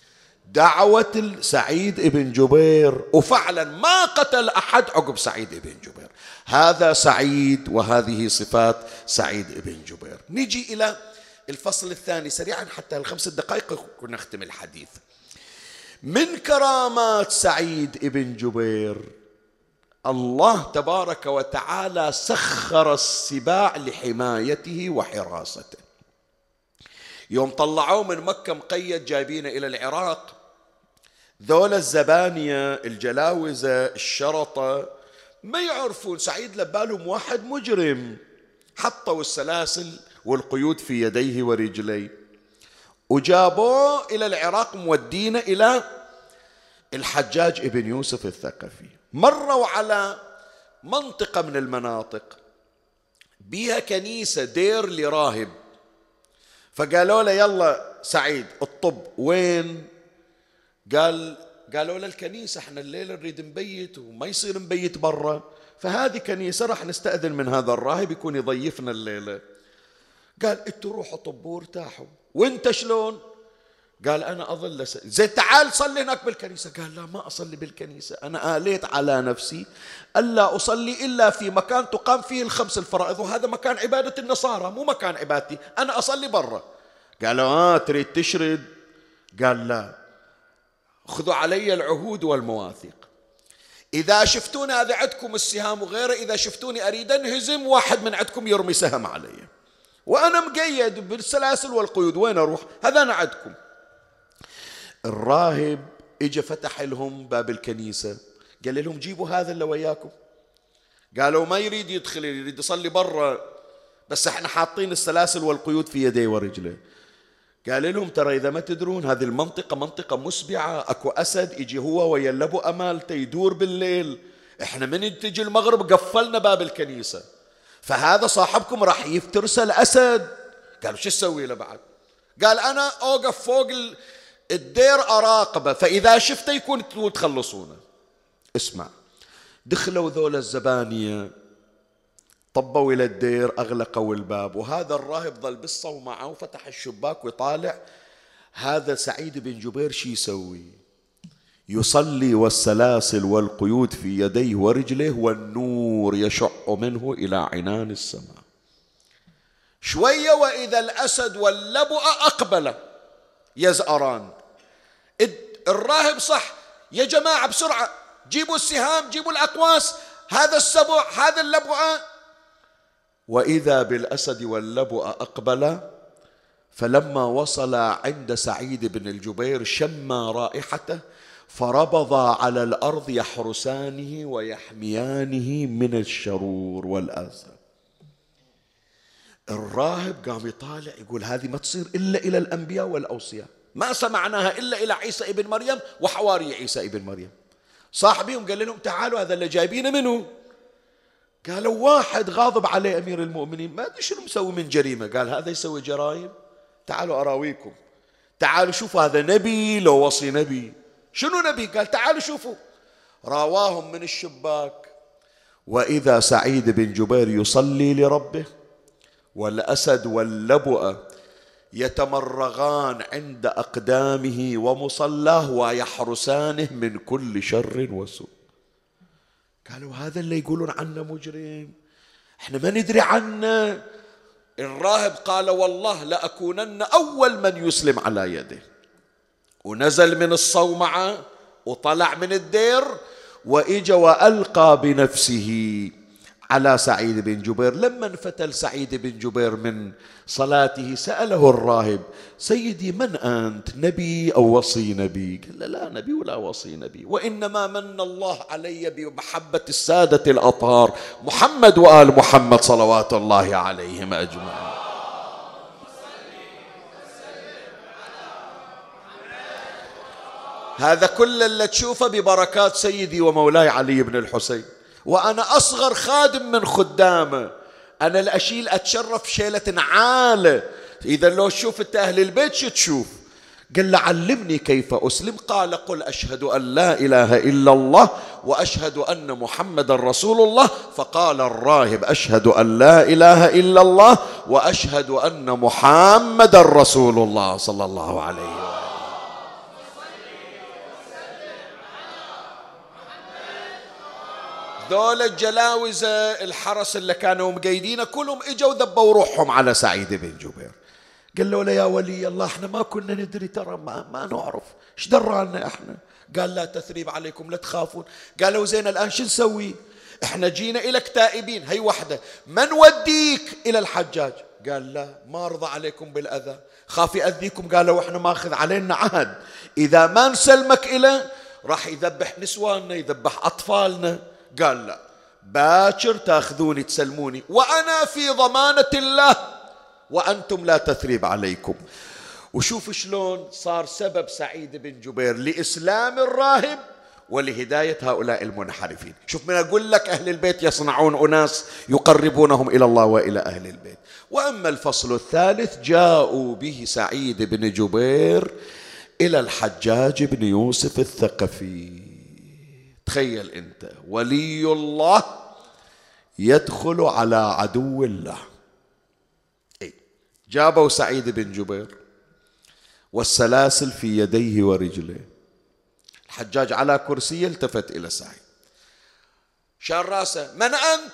دعوة سعيد بن جبير، وفعلا ما قتل أحد عقب سعيد بن جبير. هذا سعيد، وهذه صفات سعيد بن جبير. نجي إلى الفصل الثاني سريعا حتى الخمس دقائق ونختم الحديث. من كرامات سعيد ابن جبير الله تبارك وتعالى سخر السباع لحمايته وحراسته. يوم طلعوه من مكة مقيد جايبينه إلى العراق، ذول الزبانية الجلاوزة الشرطة ما يعرفون سعيد لبالهم واحد مجرم، حطوا السلاسل والقيود في يديه ورجليه وجابوه إلى العراق مودينه إلى الحجاج ابن يوسف الثقفي. مروا على منطقة من المناطق بيها كنيسة دير لراهب، فقالوا له يلا سعيد الطب وين؟ قالوا له الكنيسة احنا الليلة نريد نبيت وما يصير نبيت برا، فهذه كنيسة راح نستأذن من هذا الراهب يكون يضيفنا الليلة. قال انتوا روحوا طبوا ارتاحوا، وانت شلون؟ قال انا اظل زين تعال صلي هناك بالكنيسة. قال لا ما اصلي بالكنيسة، انا آليت على نفسي الا اصلي الا في مكان تقام فيه الخمس الفرائض، وهذا مكان عبادة النصارى مو مكان عبادتي، انا اصلي برا. قالوا تريد تشرد؟ قال لا، خذوا علي العهود والمواثيق، إذا شفتوني هذا عندكم السهام وغيره، إذا شفتوني أريد أنهزم واحد من عندكم يرمي سهم علي وأنا مقيد بالسلاسل والقيود، وين أروح؟ هذا أنا عندكم. الراهب إجا فتح لهم باب الكنيسة، قال لهم جيبوا هذا اللي وياكم. قالوا ما يريد يدخل، يريد يصلي برا، بس احنا حاطين السلاسل والقيود في يديه ورجله. قال لهم ترى إذا ما تدرون هذه المنطقة منطقة مسبعة، أكو أسد يجي هو ويلبوا أمالته يدور بالليل، إحنا من تجي المغرب قفلنا باب الكنيسة، فهذا صاحبكم راح يفترس الأسد. قالوا شو تسوي له بعد؟ قال أنا أوقف فوق الدير أراقبه، فإذا شفته يكون تخلصونه. اسمع، دخلوا ذول الزبانية طبوا إلى الدير، أغلقوا الباب، وهذا الراهب ظل بالصومعة وفتح الشباك ويطالع هذا سعيد بن جبير شي يسوي؟ يصلي والسلاسل والقيود في يديه ورجله والنور يشع منه إلى عنان السماء. شوية وإذا الأسد واللبؤ أقبل يزأران. الراهب صح، يا جماعة بسرعة جيبوا السهام جيبوا الأقواس، هذا السبع هذا اللبؤ. وإذا بالأسد واللبؤ أقبل، فلما وصل عند سعيد بن الجبير شم رائحته فربضا على الأرض يحرسانه ويحميانه من الشرور والأذى. الراهب قام يطالع يقول هذه ما تصير إلا إلى الأنبياء والأوصياء، ما سمعناها إلا إلى عيسى ابن مريم وحواري عيسى ابن مريم. صاحبيهم قال لهم تعالوا هذا اللي جايبينه منه؟ قالوا واحد غاضب عليه أمير المؤمنين، ما أدري شنو مسوي من جريمة. قال هذا يسوي جرائم؟ تعالوا أراويكم، تعالوا شوفوا هذا نبي لو وصي نبي. شنو نبي؟ قال تعالوا شوفوا. راواهم من الشباك، وإذا سعيد بن جبير يصلي لربه والأسد واللبؤ يتمرغان عند أقدامه ومصلاه ويحرسانه من كل شر وسوء. قالوا هذا اللي يقولون عنه مجرم، احنا ما ندري عنه. الراهب قال والله لأكونن أول من يسلم على يده، ونزل من الصومعة وطلع من الدير وإجا وألقى بنفسه على سعيد بن جبير. لما انفتل سعيد بن جبير من صلاته سأله الراهب سيدي من أنت، نبي أو وصي نبي؟ قال لا نبي ولا وصي نبي، وإنما من الله علي بمحبة السادة الأطهار محمد وآل محمد صلوات الله عليهم أجمعين. هذا كل اللي تشوفه ببركات سيدي ومولاي علي بن الحسين، وأنا أصغر خادم من خدامه، أنا الأشيل أتشرف شيلة عالة، إذا لو شوفت أهل البيت شو تشوف؟ قال له علمني كيف أسلم. قال قل أشهد أن لا إله إلا الله وأشهد أن محمد رسول الله. فقال الراهب أشهد أن لا إله إلا الله وأشهد أن محمد رسول الله صلى الله عليه وسلم. ذول الجلاوزة الحرس اللي كانوا مقيدين كلهم اجوا ذبوا روحهم على سعيد بن جبير. قال له: لا يا ولي الله، احنا ما كنا ندري، ترى ما نعرف، ايش درانا احنا؟ قال: لا تثريب عليكم، لا تخافون. قالوا: زين الآن شو نسوي؟ احنا جينا إليك تائبين، هي وحدة، ما نوديك إلى الحجاج. قال: لا، ما أرضى عليكم بالأذى، خاف يأذيكم. قالوا: احنا ماخذ علينا عهد، إذا ما نسلمك إليه راح يذبح نسواننا، يذبح أطفالنا. قال: لا، باكر تاخذوني تسلموني، وأنا في ضمانة الله، وأنتم لا تثريب عليكم. وشوف شلون صار سبب سعيد بن جبير لإسلام الراهب ولهداية هؤلاء المنحرفين. شوف، من أقول لك أهل البيت يصنعون أناس يقربونهم إلى الله وإلى أهل البيت. وأما الفصل الثالث، جاءوا به سعيد بن جبير إلى الحجاج بن يوسف الثقفي. تخيل أنت، ولي الله يدخل على عدو الله. جابوا سعيد بن جبير والسلاسل في يديه ورجليه. الحجاج على كرسي التفت إلى سعيد، شال راسه: من أنت؟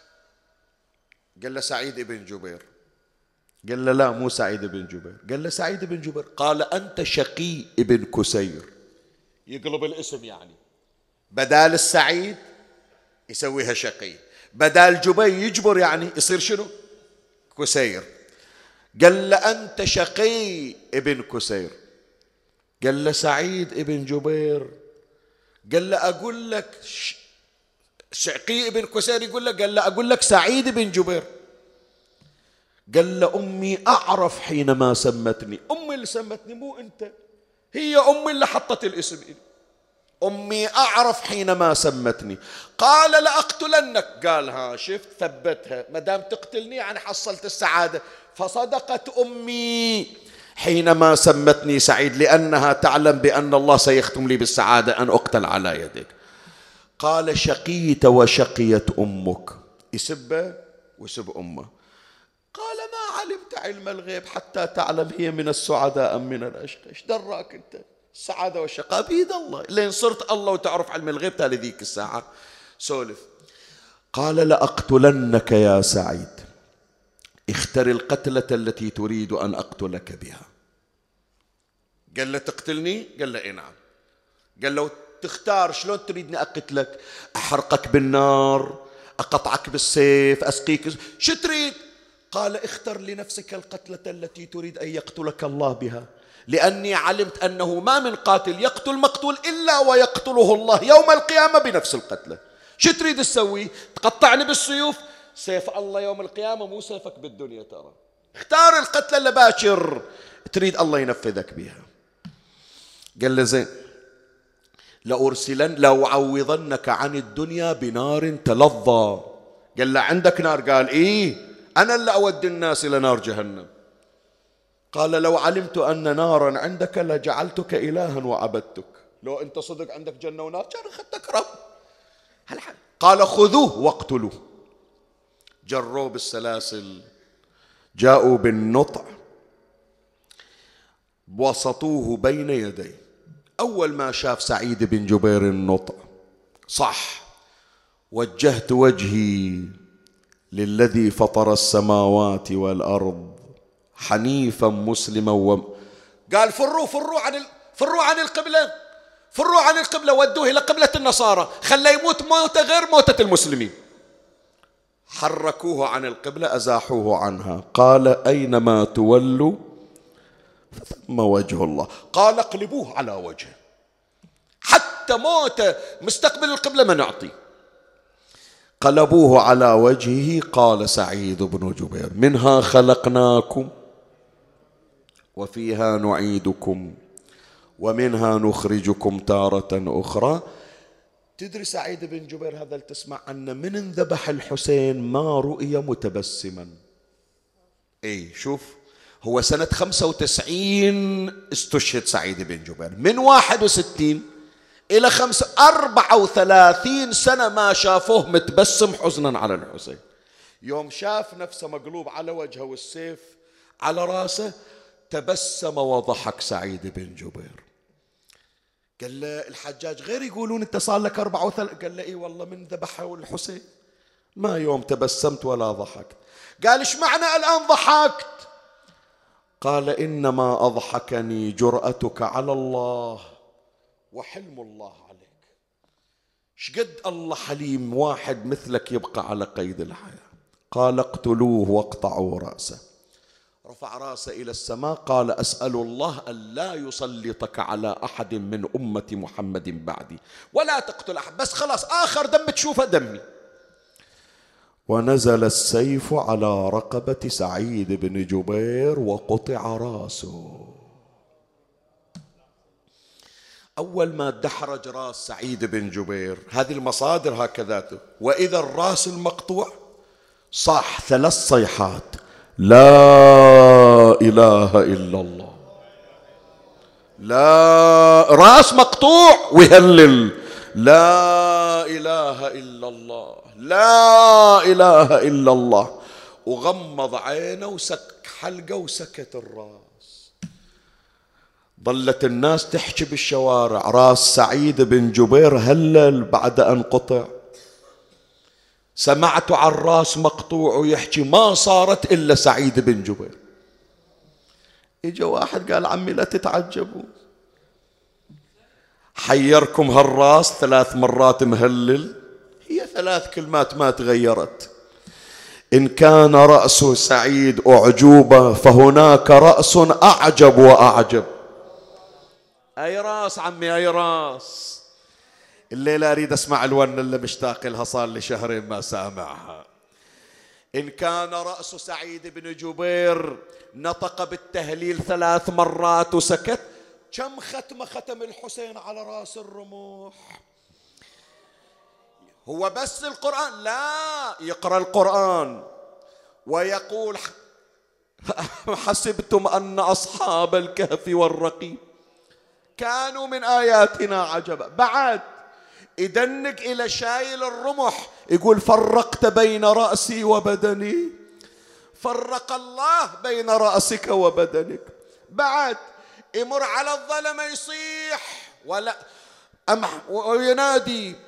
قال له: سعيد بن جبير. قال له: لا، مو سعيد بن جبير. قال له: سعيد بن جبير. قال: أنت شقي ابن كسير. يقلب الاسم، يعني بدال السعيد يسويها شقي، بدال جبير يجبر يعني يصير شنو؟ كسير. قال له: أنت شقي ابن كسير. قال له: سعيد ابن جبير. قال له: أقول لك شقي ابن كسير. يقول له: قال له: أقول لك سعيد بن جبير. قال له: أمي أعرف حينما سمتني. أمي اللي سمتني، مو أنت، هي أمي اللي حطت الاسم إلي. أمي أعرف حينما سمتني. قال: لأقتلنك. قال: ها شفت، ثبتها، ما دام تقتلني يعني حصلت السعادة. فصدقت أمي حينما سمتني سعيد، لأنها تعلم بأن الله سيختم لي بالسعادة أن أقتل على يدك. قال: شقيت وشقيت أمك. يسبه ويسب أمه. قال: ما علمت علم الغيب حتى تعلم هي من السعداء أم من الأشقى. ايش دراك أنت؟ السعادة والشقاء بيد الله، لين صرت الله وتعرف علم الغيب تالي ذيك الساعة سولف. قال: لأقتلنك يا سعيد، اختر القتلة التي تريد أن أقتلك بها. قال له: تقتلني؟ قال له: إيه نعم. قال له: تختار شلون تريدني أقتلك؟ أحرقك بالنار، أقطعك بالسيف، أسقيك، شو تريد؟ قال: اختر لنفسك القتلة التي تريد أن يقتلك الله بها، لأني علمت أنه ما من قاتل يقتل مقتول إلا ويقتله الله يوم القيامة بنفس القتلة. شو تريد تسوي؟ تقطعني بالسيوف؟ سيف الله يوم القيامة مو سيفك بالدنيا، ترى اختار القتلة اللي باكر تريد الله ينفذك بها. قال له: زين، لأعوضنك عن الدنيا بنار تلظى. قال له: عندك نار؟ قال: إيه، أنا اللي أودي الناس إلى نار جهنم. قال: لو علمت أن نارا عندك لجعلتك إلها وعبدتك. لو أنت صدق عندك جنة ونار كان أخذتك رب. قال: خذوه واقتلوه. جروه بالسلاسل، جاءوا بالنطع، وسطوه بين يديه. أول ما شاف سعيد بن جبير النطع صح: وجهت وجهي للذي فطر السماوات والأرض حنيفا مسلما قال: فروا عن القبلة، فروا عن القبلة، ودوه إلى قبلة النصارى، خلى يموت موتة غير موتة المسلمين. حركوه عن القبلة، أزاحوه عنها. قال: أينما تولوا فثم وجه الله. قال: اقلبوه على وجهه، حتى موته مستقبل القبلة ما نعطي. قلبوه على وجهه. قال سعيد بن جبير: منها خلقناكم وفيها نعيدكم ومنها نخرجكم تارة أخرى. تدري سعيد بن جبير هذا تسمع عنه من انذبح الحسين ما رؤي متبسما. اي شوف، هو سنة 95 استشهد سعيد بن جبير، من 61 إلى 34 سنة ما شافوه متبسم حزنا على الحسين. يوم شاف نفسه مقلوب على وجهه والسيف على راسه تبسم وضحك سعيد بن جبير. قال له الحجاج: غير يقولون انت صار لك 34. قال له: اي والله من ذبحه الحسين ما يوم تبسمت ولا ضحكت. قال: ايش معنى الآن ضحكت؟ قال إنما أضحكني جرأتك على الله وحلم الله عليك. شقد الله حليم، واحد مثلك يبقى على قيد الحياة. قال اقتلوه واقطعوا رأسه. رفع رأسه إلى السماء قال أسأل الله أن لا يسلطك على أحد من أمة محمد بعدي، ولا تقتل أحد، بس خلاص آخر دم تشوفه دمي. ونزل السيف على رقبة سعيد بن جبير وقطع رأسه. أول ما دحرج رأس سعيد بن جبير، هذه المصادر هكذا، وإذا الرأس المقطوع صاح 3 صيحات: لا إله إلا الله. لا، رأس مقطوع ويهلل لا إله إلا الله، لا إله إلا الله، وغمض عينه وسك حلقه وسكت الرأس. ظلت الناس تحكي بالشوارع: رأس سعيد بن جبير هلل بعد أن قطع. سمعت عن الراس مقطوع ويحكي ما صارت إلا سعيد بن جبير. إجا واحد قال: عمي لا تتعجبوا، حيركم هالراس 3 مرات مهلل، هي 3 كلمات ما تغيرت: إن كان رأس سعيد أعجوبة فهناك رأس أعجب وأعجب. أي راس عمي، أي راس؟ الليلة أريد أسمع الون اللي مشتاق لها، صار لي 2 شهر ما سامعها. إن كان رأس سعيد بن جبير نطق بالتهليل 3 مرات وسكت، كم ختمة ختم الحسين على رأس الرموح؟ هو بس القرآن؟ لا، يقرأ القرآن ويقول: حسبتم أن أصحاب الكهف والرقيم كانوا من آياتنا عجبا. بعد يدنق إلى شايل الرمح يقول: فرقت بين رأسي وبدني. فرق الله بين رأسك وبدنك. بعد يمر على الظلمة يصيح وينادي: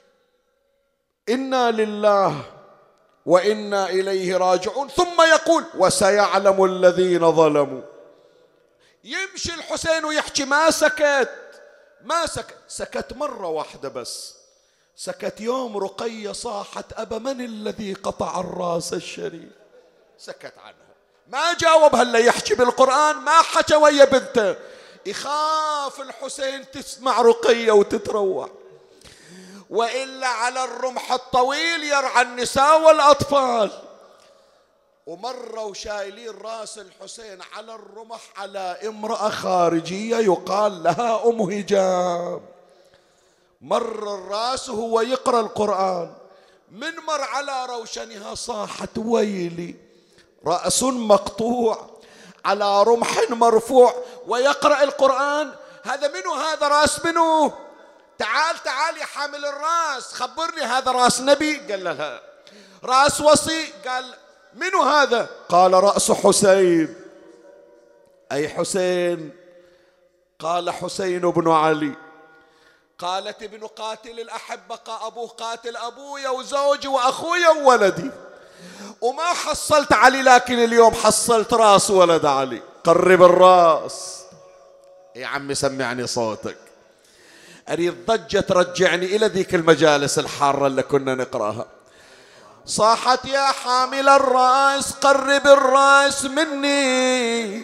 إنا لله وإنا إليه راجعون، ثم يقول: وسيعلم الذين ظلموا. يمشي الحسين ويحكي، ما سكت، ما سكت، سكت مرة واحدة بس، سكت يوم رقية صاحت: أبا من الذي قطع الراس الشريف؟ سكت عنها، ما جاوبها إلا يحكي بالقرآن، ما حكى ويا بنته. يخاف الحسين تسمع رقية وتتروع، وإلا على الرمح الطويل يرعى النساء والأطفال. ومرة وشايلين راس الحسين على الرمح على امرأة خارجية يقال لها أم هجام. مر الراس وهو يقرأ القرآن، من مر على روشنها صاحت: ويلي، رأس مقطوع على رمح مرفوع ويقرأ القرآن. هذا منو؟ هذا راس منو؟ تعال تعال يا حامل الراس، خبرني هذا راس نبي؟ قال له لا. راس وصي؟ قال منو هذا؟ قال رأس حسين. أي حسين؟ قال حسين بن علي. قالت: ابن قاتل الأحبة، أبوه قاتل أبويا وزوجي وأخويا وولدي، وما حصلت علي، لكن اليوم حصلت راس ولد علي. قرب الراس يا عمي، سمعني صوتك، أريد ضجة ترجعني إلى ذيك المجالس الحارة اللي كنا نقرأها. صاحت: يا حامل الرأس قرب الرأس مني.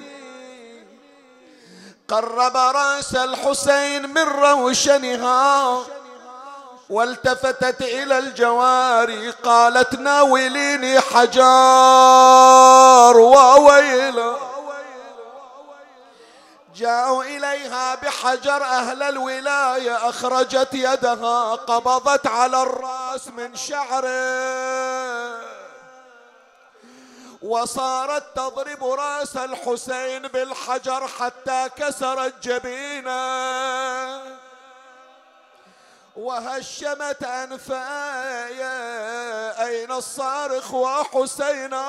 قرب رأس الحسين من روشنها، والتفتت إلى الجواري قالت: ناوليني حجار. وويلا، جاءوا إليها بحجر أهل الولاية، أخرجت يدها قبضت على الرأس من شعره، وصارت تضرب رأس الحسين بالحجر حتى كسرت جبينه، وهشمت أنفايا: أين الصارخ وحسينا؟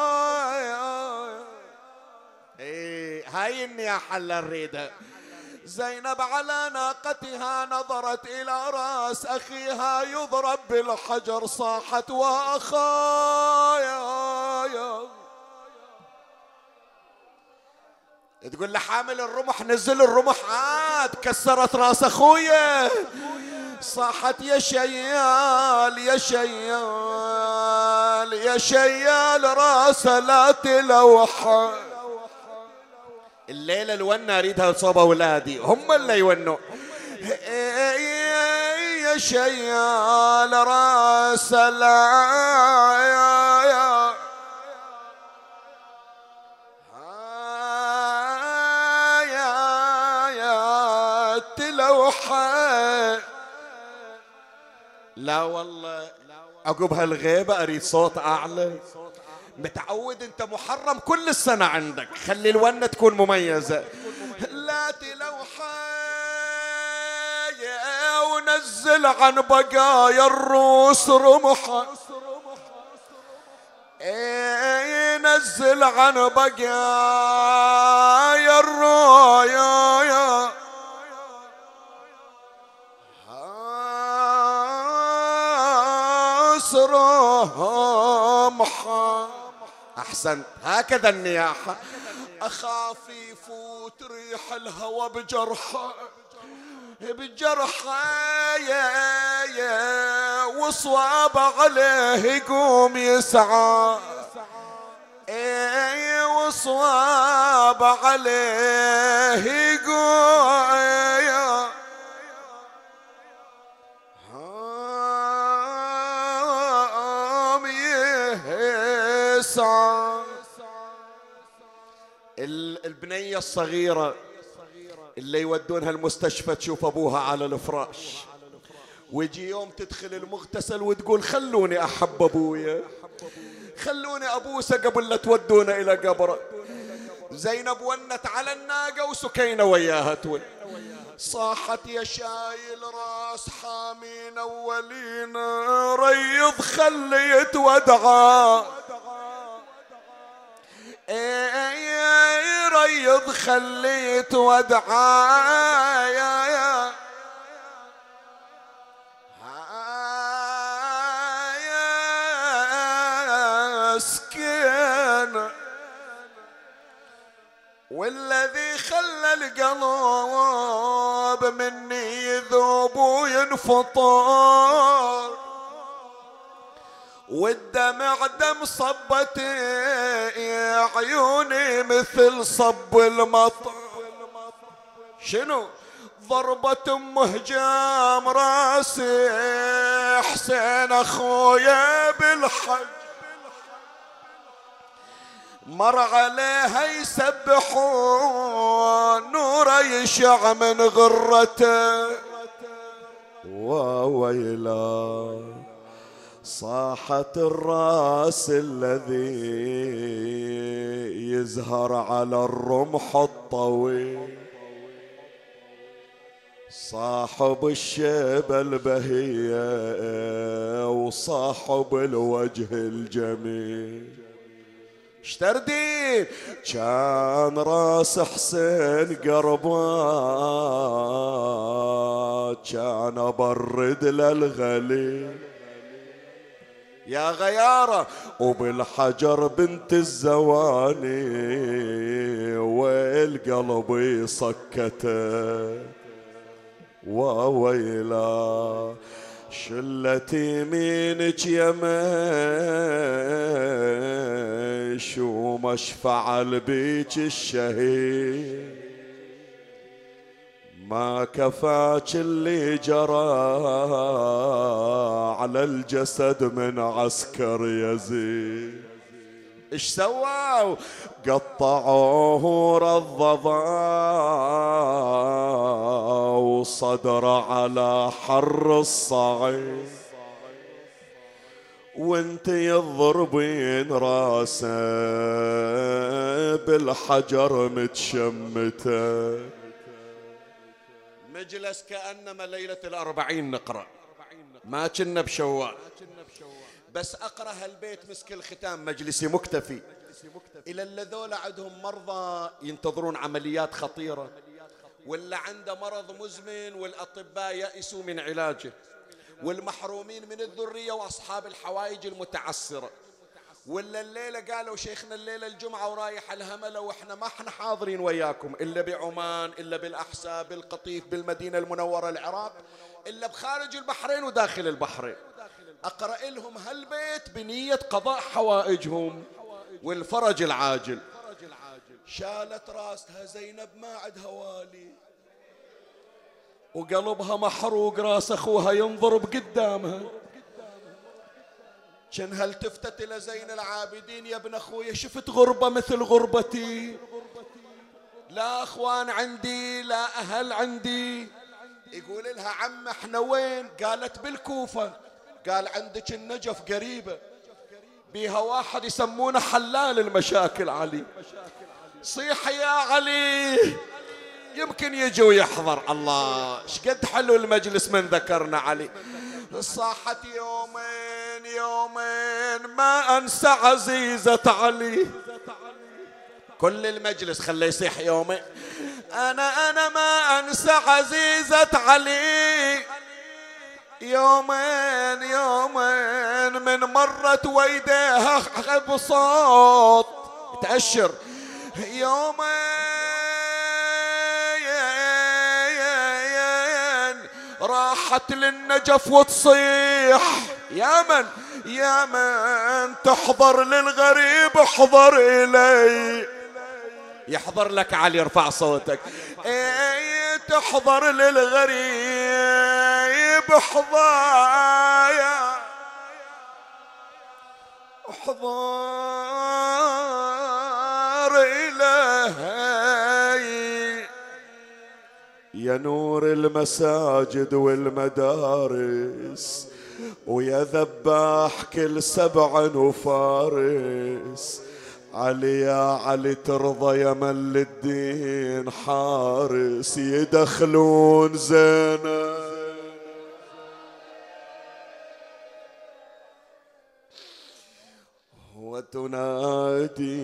هاي النياحة حل الريدة. زينب على ناقتها نظرت إلى رأس أخيها يضرب بالحجر، صاحت: وأخايا. تقول له حامل الرمح نزل الرمح عاد، كسرت راس اخويا. صاحت يا شيال يا شيال يا شيال راسه لا تلوح. الليلة الونة اريدها صوب اولادي هم اللي يونوا. يا شيال راسه لا تلوحه. لا والله عقب هالغيبة اريد صوت اعلى. متعود انت محرم كل السنة عندك، خلي الونة تكون مميزة. لا تلوحه ونزل عن بقايا الروس رمحه. نزل عن بقايا الروس رمحه. أحسنت، هكذا النياحة. أخاف يفوت ريح الهوى بجرحه بجرحه يا وصواب عليه يقوم يسعى. وصواب عليه يقوم يسعى. البنية الصغيرة اللي يودونها المستشفى تشوف أبوها على الفراش، ويجي يوم تدخل المغتسل وتقول خلوني أحب أبويا، خلوني أبوسه قبل لا تودونا إلى قبره. زينب ونت على الناقة وسكينة وياها تون. صاحت يا شايل راس حامين أولين ريض خليت ودعا. ريض خليت ودعا يا سكين. والذي خلى القلب مني يذوب وينفطر، والدمع دم صبت عيوني مثل صب المطر. شنو؟ ضربة مهجام راسي حسين اخويا بالحج، مر عليها يسبحون نور يشع من غرته. وويلا صاحت الراس الذي يزهر على الرمح الطويل، صاحب الشيبة البهية وصاحب الوجه الجميل. اشتردين كان راس حسين قربان، كان ابرد للغليل يا غيارة، وبالحجر بنت الزواني والقلب سكته. وويلا شلت يمينك يمش ومشفع بيك الشهيد، ما كفاك اللي جرى على الجسد من عسكر يزيد. ايش سووا؟ قطعوه رضضا وصدر على حر الصعيد، وانت يضربين راسه بالحجر متشمته. مجلس كأنما ليلة الأربعين نقرأ، ما كنا بشوال. بس أقرأ هالبيت مسك الختام مجلسي مكتفي. إلى الذول عندهم مرضى ينتظرون عمليات خطيرة، ولا عنده مرض مزمن والأطباء يأسوا من علاجه، والمحرومين من الذرية وأصحاب الحوائج المتعسرة، ولا الليلة قالوا شيخنا الليلة الجمعة ورايح الهملة وإحنا ما إحنا حاضرين وياكم إلا بعمان، إلا بالأحساء، بالقطيف، بالمدينة المنورة العراق، إلا بخارج البحرين وداخل البحرين. أقرأ لهم هالبيت بنية قضاء حوائجهم والفرج العاجل. شالت راسها زينب ما عدها والي، وقلبها محروق، راس أخوها ينضرب قدامها. كان هل تفتت إلى زين العابدين: يا ابن أخوي شفت غربة مثل غربتي، لا أخوان عندي لا أهل عندي. يقول لها: عم احنا وين؟ قالت: بالكوفة. قال: عندك النجف قريبة، بيها واحد يسمونه حلال المشاكل علي، صيح يا علي يمكن يجي ويحضر. الله شقد حلو المجلس من ذكرنا علي. صاحت يومين ما أنسى عزيزة علي. كل المجلس خليه يصيح يومين. أنا ما أنسى عزيزة علي، يومين من مرت ويديها بصوت تأشر، يومين راحت للنجف وتصيح: يا من تحضر للغريب احضر إلي. يحضر لك علي، ارفع صوتك. تحضر للغريب احضر إلهي. يا نور المساجد والمدارس، ويا ذباح كل سبع وفارس، علي يا علي ترضى يا من للدين حارس، يدخلون زينب وتنادي: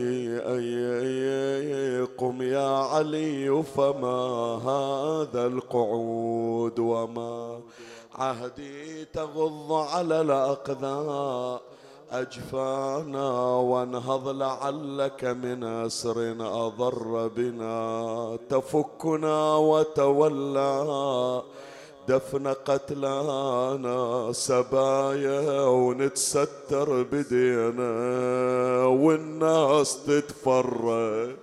أي قم يا علي، فما هذا القعود وما عهدي، تغض على الأقذى أجفانا، وانهض لعلك من أسر أضر بنا، تفكنا وتولى دفن قتلانا سبايا، ونتستر بدينا والناس تتفرج.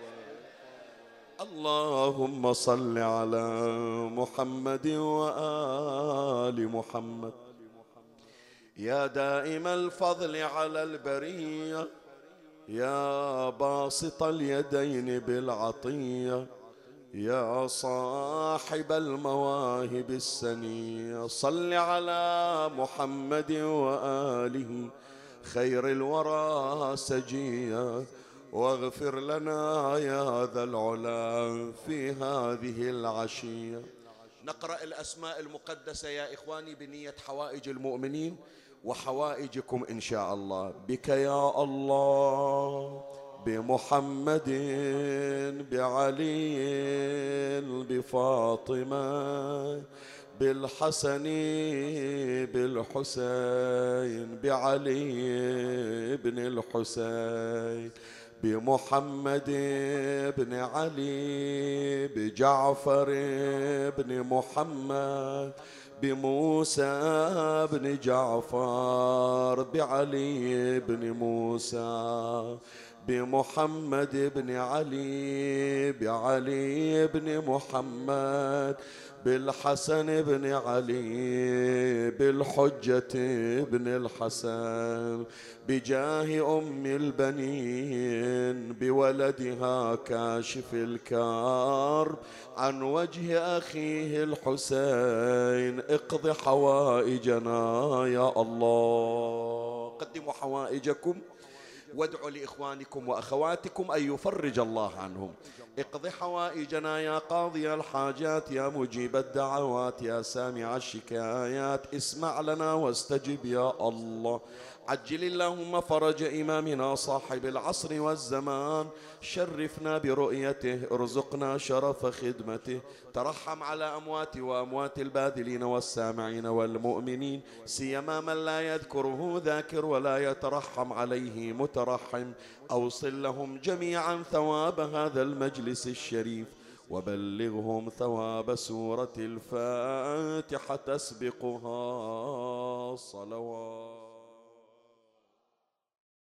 اللهم صل على محمد وآل محمد. يا دائم الفضل على البرية، يا باسط اليدين بالعطية، يا صاحب المواهب السنية، صل على محمد وآله خير الورى سجيا، واغفر لنا يا ذا العلا في هذه العشية. نقرأ الأسماء المقدسة يا إخواني بنية حوائج المؤمنين وحوائجكم إن شاء الله. بك يا الله، بمحمد، بعلي، بفاطمة، بالحسن، بالحسين، بعلي بن الحسين، بمحمد بن علي، بجعفر بن محمد، بموسى بن جعفر، بعلي بن موسى، بمحمد بن علي، بعلي بن محمد، بالحسن بن علي، بالحجة بن الحسن، بجاه أم البنين، بولدها كاشف الكرب عن وجه أخيه الحسين، اقض حوائجنا يا الله. قدموا حوائجكم وادعوا لإخوانكم وأخواتكم أن يفرج الله عنهم. اقض حوائجنا يا قاضي الحاجات يا مجيب الدعوات يا سامع الشكايات، اسمع لنا واستجب يا الله. عجل اللهم فرج إمامنا صاحب العصر والزمان، شرفنا برؤيته، ارزقنا شرف خدمته. ترحم على أموات وأموات الباذلين والسامعين والمؤمنين، سيما من لا يذكره ذاكر ولا يترحم عليه مترحم. أوصل لهم جميعا ثواب هذا المجلس الشريف، وبلغهم ثواب سورة الفاتحة تسبقها صلوات.